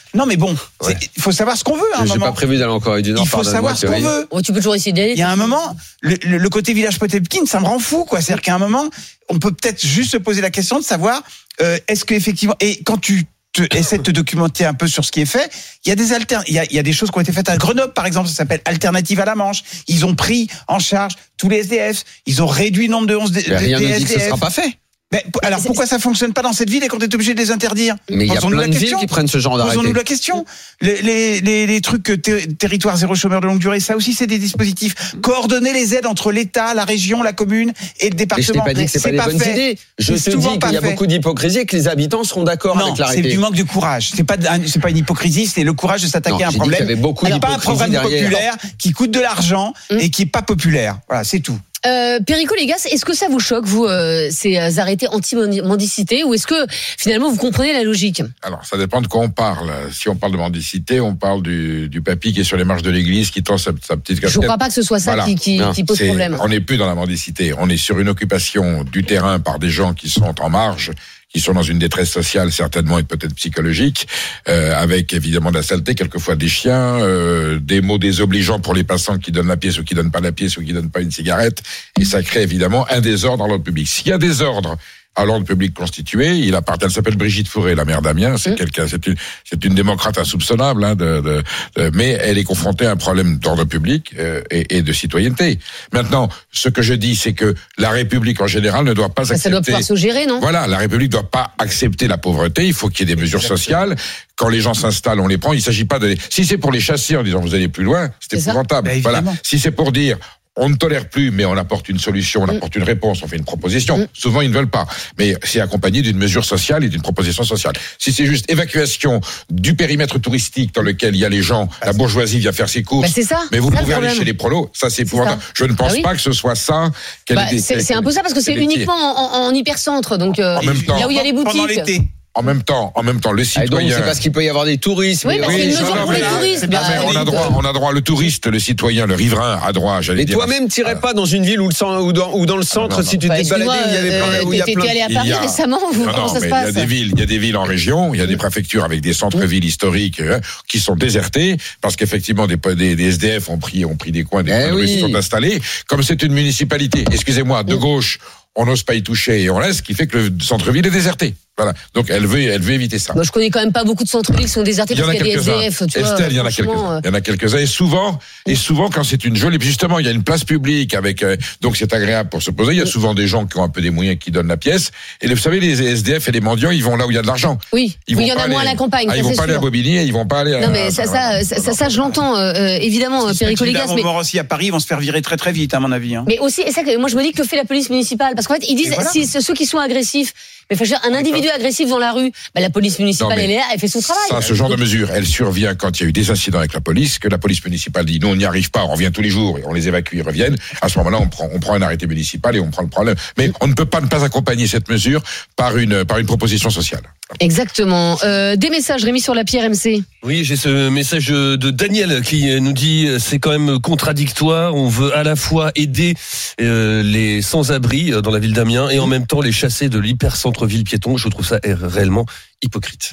Non, mais bon, il ouais. faut savoir ce qu'on veut. À un J'ai moment. pas prévu d'aller en Corée du Nord. Il faut savoir ce qu'on veut. Oh, tu peux toujours essayer d'aller. Il y a un moment, le, le, le côté village Potemkin, ça me rend fou, quoi. C'est-à-dire qu'à un moment, on peut peut-être juste se poser la question de savoir, euh, est-ce que effectivement, et quand tu te, essaies de te documenter un peu sur ce qui est fait, il y a des altern, il y a, il y a des choses qui ont été faites à Grenoble, par exemple, ça s'appelle Alternative à la Manche. Ils ont pris en charge tous les S D F. Ils ont réduit le nombre de onze D, mais rien des ne dit S D F. que ce sera pas fait. Mais alors pourquoi ça fonctionne pas dans cette ville et qu'on est obligé de les interdire? Mais il y a plein de villes qui prennent ce genre d'arrêté. Posons-nous la question. Les, les, les, les trucs ter, territoire zéro chômeur de longue durée, ça aussi c'est des dispositifs. Coordonner les aides entre l'État, la région, la commune et le département. Mais je t'ai pas dit que c'est, c'est pas des bonnes fait. idées. Je te dis qu'il y a fait. beaucoup d'hypocrisie et que les habitants seront d'accord non, avec l'arrêté. C'est du manque de courage. C'est pas c'est pas une hypocrisie, c'est le courage de s'attaquer non, à un problème. Il y avait beaucoup Alors, pas un programme derrière. populaire qui coûte de l'argent mmh. et qui est pas populaire. Voilà, c'est tout. Euh, Perico Légas, est-ce que ça vous choque, vous, euh, ces arrêtés anti-mendicité, ou est-ce que finalement vous comprenez la logique? Alors, ça dépend de quoi on parle. Si on parle de mendicité, on parle du, du papy qui est sur les marches de l'église, qui tend sa, sa petite casquette. Je ne crois pas que ce soit ça voilà. qui, qui, qui pose c'est, problème. On n'est plus dans la mendicité. On est sur une occupation du terrain par des gens qui sont en marge, qui sont dans une détresse sociale certainement et peut-être psychologique, euh, avec évidemment de la saleté, quelquefois des chiens, euh, des mots désobligeants pour les passants qui donnent la pièce ou qui donnent pas la pièce ou qui donnent pas une cigarette, et ça crée évidemment un désordre à l'ordre public. S'il y a désordre à l'ordre public constitué, il appartient, elle s'appelle Brigitte Fourré, la mère d'Amiens, c'est mmh. quelqu'un, c'est une, c'est une démocrate insoupçonnable, hein, de, de, de, mais elle est confrontée à un problème d'ordre public euh, et, et de citoyenneté. Maintenant, ce que je dis, c'est que la République en général ne doit pas ça, accepter. Ça doit pouvoir se gérer, non? Voilà, la République ne doit pas accepter la pauvreté. Il faut qu'il y ait des mesures sociales. Quand les gens s'installent, on les prend. Il ne s'agit pas de. Si c'est pour les chasser en disant vous allez plus loin, c'est, c'est épouvantable. Ben, voilà. Si c'est pour dire on ne tolère plus, mais on apporte une solution, on apporte une réponse, on fait une proposition. Mmh. Souvent, ils ne veulent pas. Mais c'est accompagné d'une mesure sociale et d'une proposition sociale. Si c'est juste évacuation du périmètre touristique dans lequel il y a les gens, bah, la bourgeoisie vient faire ses courses, bah, c'est ça. mais vous ça, pouvez aller chez les prolos, ça c'est épouvantable. Je ne pense ah, oui. pas que ce soit ça. Bah, est, c'est, c'est un peu ça, parce que c'est uniquement en, en, en hypercentre, donc euh, en même temps, là où il y a les boutiques. Pendant l'été. En même temps, en même temps, le citoyen. Ah, donc c'est parce qu'il peut y avoir des touristes. Oui, parce oui, qu'il y a une mesure pour les touristes. Bah, on a droit, on a droit, le touriste, le citoyen, le riverain a droit, j'allais mais dire. Mais toi-même, t'irais euh... pas dans une ville où, le, ou, dans, ou dans le centre, non, non. si tu bah, t'es baladé, il y avait plein euh, où il y a plein. T'es allé à Paris a... récemment, vous, non, comment non, ça se mais passe? Il y a des villes, il y a des villes en région, il y a des préfectures avec des centres-villes historiques euh, qui sont désertés parce qu'effectivement des, des, des S D F ont pris, ont pris des coins, des eh coins oui. où ils sont installés. Comme c'est une municipalité, excusez-moi, de gauche, on n'ose pas y toucher et on laisse, ce qui fait que le centre-ville est déserté. Voilà. Donc elle veut, elle veut éviter ça. Moi, je connais quand même pas beaucoup de centres-villes qui sont désertés parce qu'il y a des S D F. Tu Estelle, vois, il y en a quelques-uns. Il y en a quelques-uns. Et souvent, et souvent quand c'est une jolie, justement, il y a une place publique avec, euh, donc c'est agréable pour se poser. Il y a souvent des gens qui ont un peu des moyens qui donnent la pièce. Et vous savez, les S D F et les mendiants, ils vont là où il y a de l'argent. Oui. Ils oui, il y en a moins à la campagne. Ah, ils vont pas aller à Bobigny, ils vont pas aller. Non mais ça, ça, ça, ça, je l'entends évidemment, Perico Légas. Mais aussi à Paris, ils vont se faire virer très très vite, à mon avis. Mais aussi, et ça, moi je me dis que le fait la police municipale, parce qu'en fait, ils disent si ceux qui sont agressifs. Mais faut dire, un individu agressif dans la rue, bah, la police municipale, non, elle est là, elle fait son travail. Ça, ce genre de mesure, elle survient quand il y a eu des incidents avec la police, que la police municipale dit, nous, on n'y arrive pas, on revient tous les jours, et on les évacue, ils reviennent. À ce moment-là, on prend, on prend un arrêté municipal et on prend le problème. Mais on ne peut pas ne pas accompagner cette mesure par une, par une proposition sociale. Exactement. Euh, des messages, Rémi, sur la Pierre M C. Oui, j'ai ce message de Daniel qui nous dit c'est quand même contradictoire. On veut à la fois aider euh, les sans-abri dans la ville d'Amiens et en même temps les chasser de l'hyper-centre-ville piéton. Je trouve ça réellement hypocrite.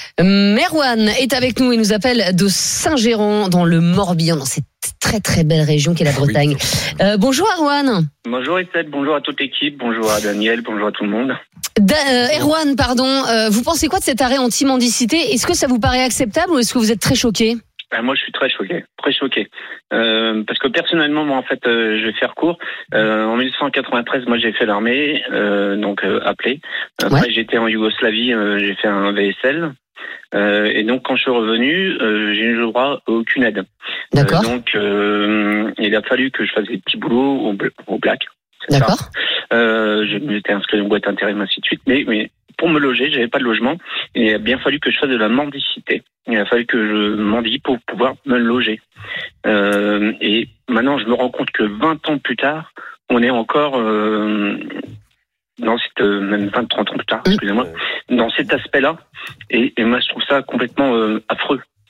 Merwan est avec nous et nous appelle de Saint-Géran dans le Morbihan, dans cette très très belle région qu'est la Bretagne. Euh, bonjour Erwan. Bonjour Estelle, bonjour à toute l'équipe, bonjour à Daniel, bonjour à tout le monde. Da, euh, Erwan, pardon, euh, vous pensez quoi de cet arrêt anti-mendicité? Est-ce que ça vous paraît acceptable ou est-ce que vous êtes très choqué? Ben moi, je suis très choqué, très choqué, euh, parce que personnellement, moi, en fait, euh, je vais faire court. Euh, en dix-neuf cent quatre-vingt-treize, moi, j'ai fait l'armée, euh, donc euh, appelé. Après, ouais. J'étais en Yougoslavie, euh, j'ai fait un V S L. Euh, et donc, quand je suis revenu, euh, j'ai eu le droit à aucune aide. D'accord. Euh, donc, euh, il a fallu que je fasse des petits boulots au, au black. D'accord. Euh, je m'étais inscrit dans une boîte intérim, ainsi de suite. Mais, mais pour me loger, j'avais pas de logement. Et il a bien fallu que je fasse de la mendicité. Il a fallu que je mendie pour pouvoir me loger. Euh, et maintenant, je me rends compte que vingt ans plus tard, on est encore... Euh, dans cette, même vingt, trente ans plus tard, excusez-moi, dans cet aspect-là. Et, et moi, je trouve ça complètement euh, affreux.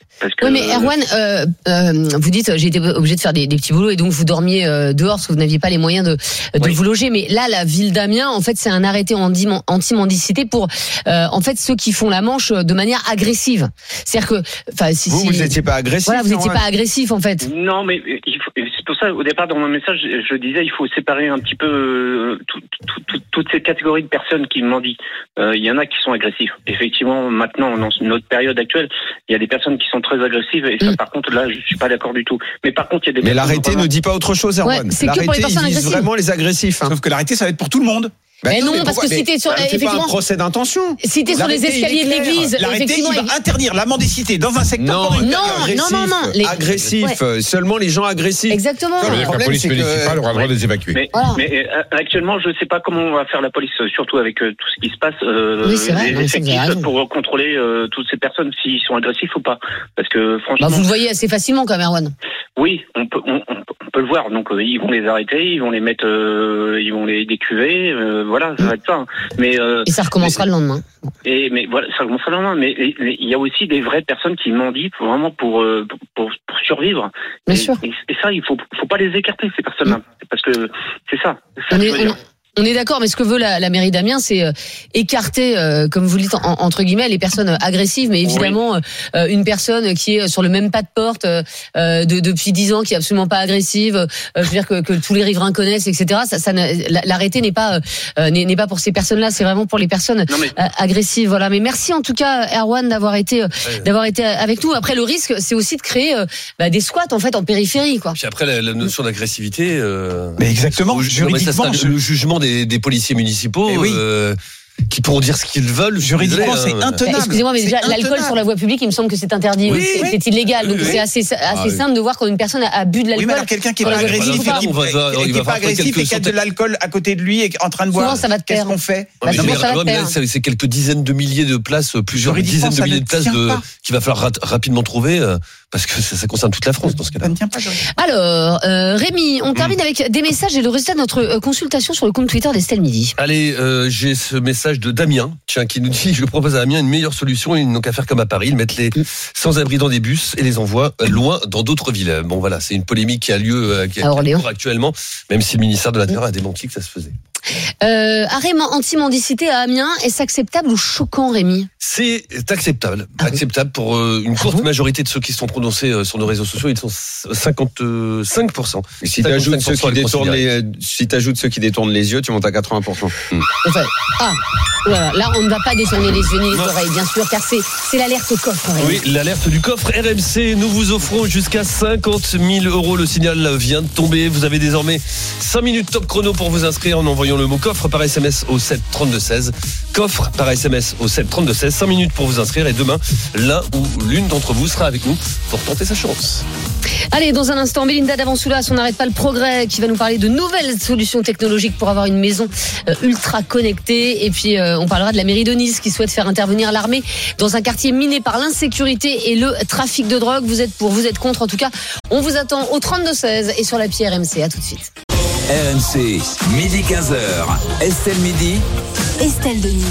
Parce que, oui, mais Erwan, euh, euh, vous dites, j'ai été obligé de faire des, des petits boulots et donc vous dormiez euh, dehors parce que vous n'aviez pas les moyens de, de oui. vous loger. Mais là, la ville d'Amiens, en fait, c'est un arrêté anti-mendicité pour, euh, en fait, ceux qui font la manche de manière agressive. C'est-à-dire que, enfin, si vous, si, vous n'étiez pas agressif. Voilà, vous n'étiez pas agressif, en fait. Non, mais il faut, c'est pour ça, au départ, dans mon message, je disais, il faut séparer un petit peu euh, tout, tout, tout, toutes ces catégories de personnes qui mendient. Euh, il y en a qui sont agressifs. Effectivement, maintenant, dans notre période actuelle, il y a des personnes qui sont très agressives et ça, mmh. par contre, là, je suis pas d'accord du tout. Mais par contre, il y a des. Mais l'arrêté vraiment... ne dit pas autre chose, Erwan. Ouais, c'est l'arrêté, que pour les personnes il vise agressives. vraiment les agressifs. Hein. Sauf que l'arrêté, ça va être pour tout le monde. Bah mais non, non, mais parce pourquoi, que si t'es sur, bah, effectivement, pas un procès d'intention. Si t'es sur les escaliers de l'église, l'arrêté, effectivement, il va interdire la mendicité dans un secteur. Non, non, non, non, non, les... agressif, ouais. Seulement les gens agressifs. Exactement. Ça veut dire que la police municipale aura le droit de les évacuer. Mais, voilà. mais euh, actuellement, je ne sais pas comment on va faire la police, surtout avec euh, tout ce qui se passe, euh, oui, c'est vrai, les effectifs pour contrôler euh, toutes ces personnes s'ils sont agressifs ou pas. Parce que franchement, bah, vous le voyez assez facilement, quand même, Erwan. Oui, on peut, on, on peut le voir. Donc euh, ils vont les arrêter, ils vont les mettre, euh, ils vont les décuver. Euh, voilà, ça va être ça. Hein. Mais euh, et ça recommencera mais, le lendemain. Et mais voilà, ça recommencera le lendemain. Mais il y a aussi des vraies personnes qui mendient vraiment pour euh, pour, pour survivre. Bien et, sûr. Et, et ça, il faut faut pas les écarter ces personnes-là, mmh. parce que c'est ça. C'est ça on que est, je veux dire. On... On est d'accord, mais ce que veut la, la mairie d'Amiens, c'est euh, écarter, euh, comme vous le dites, en, entre guillemets, les personnes agressives, mais évidemment, oui. euh, une personne qui est sur le même pas de porte euh, de, depuis dix ans, qui est absolument pas agressive, euh, je veux dire que, que tous les riverains connaissent, et cetera. Ça, ça l'arrêté n'est pas euh, n'est, n'est pas pour ces personnes-là, c'est vraiment pour les personnes non, mais... euh, agressives. Voilà. Mais merci en tout cas, Erwan, d'avoir été euh, ouais. d'avoir été avec nous. Après, le risque, c'est aussi de créer euh, bah, des squats en fait en périphérie, quoi. Puis après, la, la notion d'agressivité. Euh, mais exactement. Au, juridiquement, non, ça, le jugement des, des policiers municipaux eh oui. euh, qui pourront dire ce qu'ils veulent. Juridiquement, c'est hein. intenable. Excusez-moi, mais déjà, l'alcool sur la voie publique, il me semble que c'est interdit. Oui, c'est, oui. c'est illégal. Donc, oui. c'est assez, assez ah, simple oui. de voir quand une personne a bu de l'alcool. Oui, mais alors quelqu'un qui est pas agressif, qui est pas agressif et qui a de l'alcool à côté de lui et en train de boire. Ça va te Qu'est-ce qu'on fait? Bah, mais ça va te perdre. C'est quelques dizaines de milliers de places, plusieurs dizaines de milliers de places qu'il va falloir rapidement trouver. Parce que ça, ça concerne toute la France dans ce cas-là. Alors, euh, Rémi, on termine mmh. avec des messages et le résultat de notre consultation sur le compte Twitter d'Estelle Midi. Allez, euh, j'ai ce message de Damien, tiens, qui nous dit: je propose à Amiens une meilleure solution. Ils n'ont qu'à faire comme à Paris, ils mettent les sans-abri dans des bus et les envoient loin dans d'autres villes. Bon, voilà, c'est une polémique qui a lieu qui a lieu actuellement, même si le ministère de l'Intérieur a démenti que ça se faisait. Euh, arrêt anti-mendicité à Amiens, est-ce acceptable ou choquant, Rémi? C'est acceptable, ah acceptable pour euh, une courte ah bon majorité de ceux qui sont prononcés euh, sur nos réseaux sociaux. Ils sont cinquante-cinq pour cent. Et si tu ajoutes ceux qui détournent les, si t'ajoutes ceux qui détournent les yeux, tu montes à quatre-vingts pour cent. Mmh. Enfin, ah, voilà, là on ne va pas détourner les yeux ni les non. oreilles, bien sûr, car c'est c'est l'alerte au coffre. Oui, l'alerte du coffre R M C. Nous vous offrons jusqu'à cinquante mille euros. Le signal vient de tomber. Vous avez désormais cinq minutes top chrono pour vous inscrire en envoyant le mot coffre par S M S au sept trente-deux seize. Coffre par S M S au sept trente-deux seize. cinq minutes pour vous inscrire et demain, l'un ou l'une d'entre vous sera avec nous pour tenter sa chance. Allez, dans un instant, Mélinda Davansoulas, on n'arrête pas le progrès, qui va nous parler de nouvelles solutions technologiques pour avoir une maison euh, ultra connectée. Et puis, euh, on parlera de la mairie de Nice qui souhaite faire intervenir l'armée dans un quartier miné par l'insécurité et le trafic de drogue. Vous êtes pour, vous êtes contre. En tout cas, on vous attend au trente-deux seize et sur l'appli R M C. À tout de suite. R M C, midi quinze heures. Estelle Midi. Estelle Denis.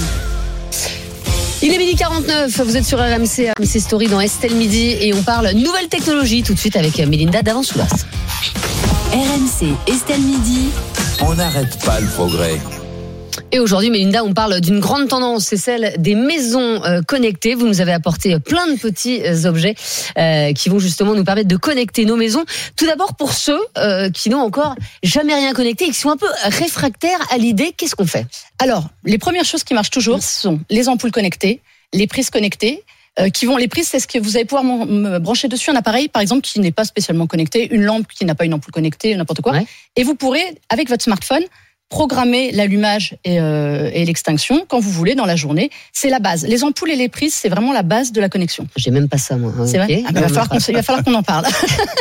Il est midi quarante-neuf, vous êtes sur R M C, R M C Story dans Estelle Midi et on parle nouvelle technologie tout de suite avec Mélinda Davansoulas. R M C, Estelle Midi. On n'arrête pas le progrès. Et aujourd'hui, Mélinda, on parle d'une grande tendance, c'est celle des maisons euh, connectées. Vous nous avez apporté plein de petits euh, objets euh, qui vont justement nous permettre de connecter nos maisons. Tout d'abord, pour ceux euh, qui n'ont encore jamais rien connecté et qui sont un peu réfractaires à l'idée, qu'est-ce qu'on fait? Alors, les premières choses qui marchent toujours sont les ampoules connectées, les prises connectées. Euh, qui vont les prises, c'est ce que vous allez pouvoir me brancher dessus un appareil, par exemple, qui n'est pas spécialement connecté, une lampe qui n'a pas une ampoule connectée, n'importe quoi. Ouais. Et vous pourrez, avec votre smartphone, programmer l'allumage et, euh, et l'extinction quand vous voulez dans la journée. C'est la base. Les ampoules et les prises, c'est vraiment la base de la connexion. J'ai même pas ça, moi. C'est okay. vrai ah, ben, il, va falloir qu'on, il va falloir qu'on en parle.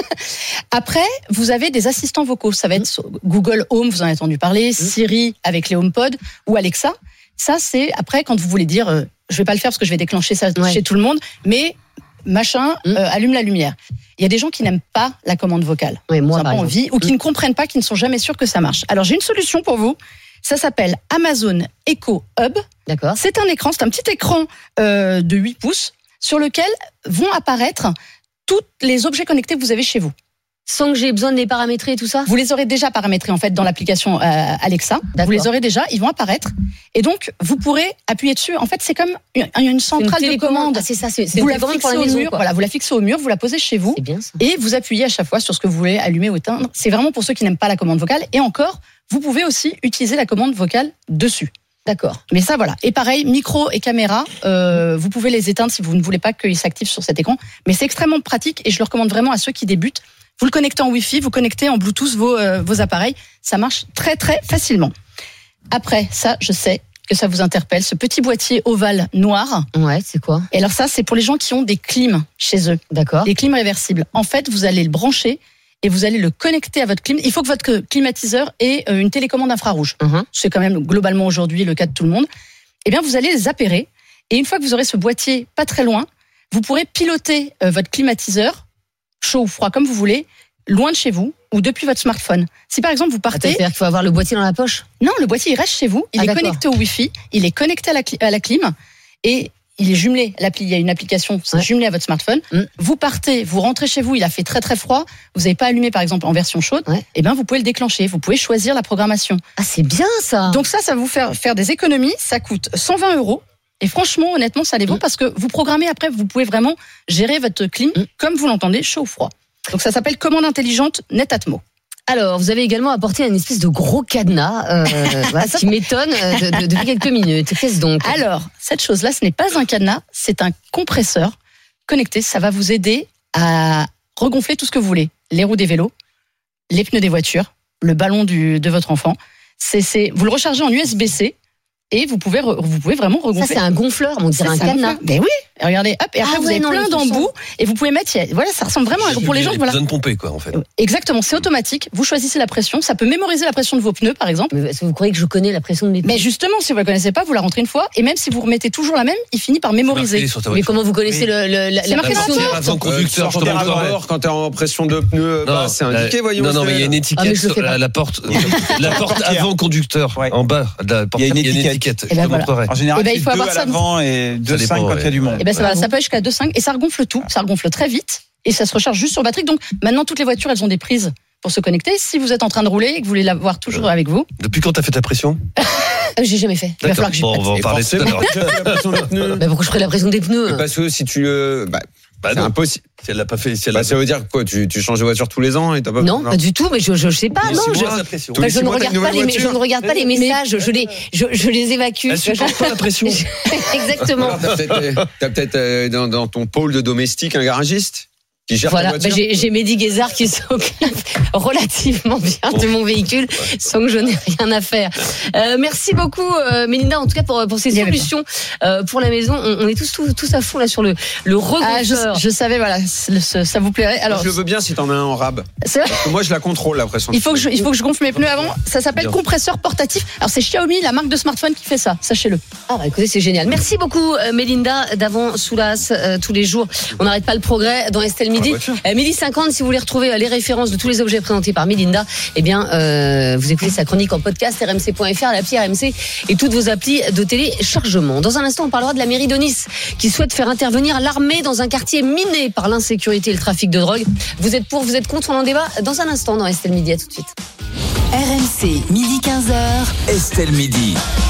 Après, vous avez des assistants vocaux. Ça va être Google Home, vous en avez entendu parler, Siri avec les HomePod ou Alexa. Ça, c'est après quand vous voulez dire, euh, je vais pas le faire parce que je vais déclencher ça ouais. chez tout le monde, mais machin, euh, allume la lumière. Il y a des gens qui n'aiment pas la commande vocale, oui, moi, qui n'ont pas envie, ou qui mmh. ne comprennent pas, qui ne sont jamais sûrs que ça marche. Alors j'ai une solution pour vous. Ça s'appelle Amazon Echo Hub. D'accord. C'est un écran, c'est un petit écran euh, de huit pouces sur lequel vont apparaître tous les objets connectés que vous avez chez vous. Sans que j'ai besoin de les paramétrer et tout ça ? Vous les aurez déjà paramétrés en fait dans l'application euh, Alexa. D'accord. Vous les aurez déjà, ils vont apparaître. Et donc, vous pourrez appuyer dessus. En fait, c'est comme une, une centrale une de commande. Ah, c'est ça, c'est, c'est vous une la télécommande fixez pour la au maison, mur. quoi. Voilà, vous la fixez au mur, vous la posez chez vous. C'est bien ça. Et vous appuyez à chaque fois sur ce que vous voulez allumer ou éteindre. C'est vraiment pour ceux qui n'aiment pas la commande vocale. Et encore, vous pouvez aussi utiliser la commande vocale dessus. D'accord. Mais ça, voilà. Et pareil, micro et caméra, euh, vous pouvez les éteindre si vous ne voulez pas qu'ils s'activent sur cet écran. Mais c'est extrêmement pratique et je le recommande vraiment à ceux qui débutent. Vous le connectez en Wi-Fi, vous connectez en Bluetooth vos, euh, vos appareils. Ça marche très, très facilement. Après, ça, je sais que ça vous interpelle. Ce petit boîtier ovale noir. Ouais, c'est quoi ? Et alors ça, c'est pour les gens qui ont des clims chez eux. D'accord. Des clims réversibles. En fait, vous allez le brancher et vous allez le connecter à votre clim. Il faut que votre climatiseur ait une télécommande infrarouge. Uh-huh. C'est quand même globalement aujourd'hui le cas de tout le monde. Eh bien, vous allez les appairer. Et une fois que vous aurez ce boîtier pas très loin, vous pourrez piloter euh, votre climatiseur, chaud ou froid comme vous voulez, loin de chez vous ou depuis votre smartphone. Si par exemple vous partez... Attends, c'est-à-dire qu'il faut avoir le boîtier dans la poche ? Non, le boîtier il reste chez vous, il Ah, est d'accord. connecté au Wi-Fi, il est connecté à la, cli- à la clim et il est jumelé. L'appli, il y a une application, c'est Ouais. jumelé à votre smartphone. Mm. Vous partez, vous rentrez chez vous, il a fait très très froid, vous n'avez pas allumé par exemple en version chaude, Ouais. eh bien vous pouvez le déclencher, vous pouvez choisir la programmation. Ah, c'est bien ça. Donc ça, ça va vous faire faire des économies, ça coûte cent vingt euros. Et franchement, honnêtement, ça les vaut Mm. parce que vous programmez après, vous pouvez vraiment gérer votre clim Mm. comme vous l'entendez, chaud ou froid. Donc ça s'appelle commande intelligente Netatmo. Alors, vous avez également apporté une espèce de gros cadenas euh, voilà, qui m'étonne euh, de- de- depuis quelques minutes. Qu'est-ce donc ? Alors, cette chose-là, ce n'est pas un cadenas, c'est un compresseur connecté. Ça va vous aider à regonfler tout ce que vous voulez. Les roues des vélos, les pneus des voitures, le ballon du, de votre enfant. C'est, c'est, vous le rechargez en U S B C et vous pouvez, re- vous pouvez vraiment Ça, regonfler. c'est un gonfleur, on dirait Ça, un c'est cadenas. gonfleur. Mais oui, regardez, hop, et après Ah vous ouais, avez non, plein le son. d'embouts et vous pouvez mettre, voilà, ça ressemble vraiment à, pour les gens, Il y a voilà. besoin de pomper, quoi, en fait. Exactement, c'est automatique. Vous choisissez la pression, ça peut mémoriser la pression de vos pneus, par exemple. Mais est-ce que vous croyez que je connais la pression de mes pneus ? Mais justement, si vous la connaissez pas, vous la rentrez une fois, et même si vous remettez toujours la même, il finit par mémoriser. Marqué sur ta Mais voiture. comment vous connaissez le, le- la, C'est la marqué dans la pression de... voiture. Avant conducteur, je te Sortez montre. rapport quand t'es en pression de pneus, Non, bah, c'est indiqué, la- voyons. Non, non, mais il y a une Ah, mais étiquette je le sur fais la, pas. la porte, la porte portière. avant conducteur, Ouais. en bas de la porte. Il y a une Il y a une étiquette. étiquette. Et Je ben te voilà. montrerai. En général, Eh ben, il c'est faut deux avoir à ça. l'avant et deux dépend, cinq quand il y a ouais. du monde. Et ben ça, va, ça peut aller jusqu'à deux virgule cinq et ça regonfle tout, ça regonfle très vite et ça se recharge juste sur batterie. Donc maintenant toutes les voitures elles ont des prises pour se connecter. Si vous êtes en train de rouler et que vous voulez l'avoir toujours avec vous, Depuis quand t'as fait ta pression? Ah, j'ai jamais fait. il va D'accord. falloir que j'y Bon, on prête. va en Et parler tout à forcément, l'heure. tu as fait la pression des pneus. Bah, pourquoi je ferais la pression des pneus ? Parce que si tu le, bah, Bah c'est non. impossible. Si elle l'a pas fait, si elle Bah, l'a ça veut dire quoi? Tu, tu changes de voiture tous les ans et t'as pas Non, pas du tout, mais je, je sais pas. Tous les Non, six je, mois, sa pression. Tous Enfin, les je, six ne mois, t'as une regarde pas nouvelle les, je voiture. ne regarde pas les messages, je les, je, je les évacue. Elle supporte pas la pression. Exactement. Alors, T'as peut-être, t'as peut-être euh, dans, dans ton pôle de domestique un garagiste qui gère Voilà, ta bah, voiture. j'ai, j'ai Mehdi Guézard qui s'occupe relativement bien de mon véhicule sans que je n'ai rien à faire. Euh, merci beaucoup euh, Mélinda en tout cas pour, pour ces Il y avait solutions euh, pour la maison. On, on est tous, tous, tous à fond là sur le, le Ah, je, regonfleur. je savais, voilà, ce- ce- ça vous plairait. Alors, je le veux bien si t'en as un en rab. c'est vrai, Parce que moi, je la contrôle, la pression. il faut que je, il faut que je gonfle mes pneus avant. Ça s'appelle Bien. compresseur portatif. Alors c'est Xiaomi, la marque de smartphone qui fait ça. Sachez-le. Ah bah écoutez, c'est génial. Merci beaucoup euh, Mélinda d'Avant Soulas euh, tous les jours. On n'arrête pas le progrès dans Estelle Midi. voiture. Euh, midi cinquante, si vous voulez retrouver euh, les références de tous les objets présentés par Mélinda, eh bien euh, vous écoutez sa chronique en podcast r m c point f r, l'appli R M C et toutes vos applis de téléchargement. Dans un instant, on parlera de la mairie de Nice qui souhaite faire intervenir l'armée dans un quartier miné par l'insécurité et le trafic de drogue. Vous êtes pour, vous êtes contre, on en débat dans un instant dans Estelle Midi. À tout de suite. R M C, midi quinze heures. Estelle Midi.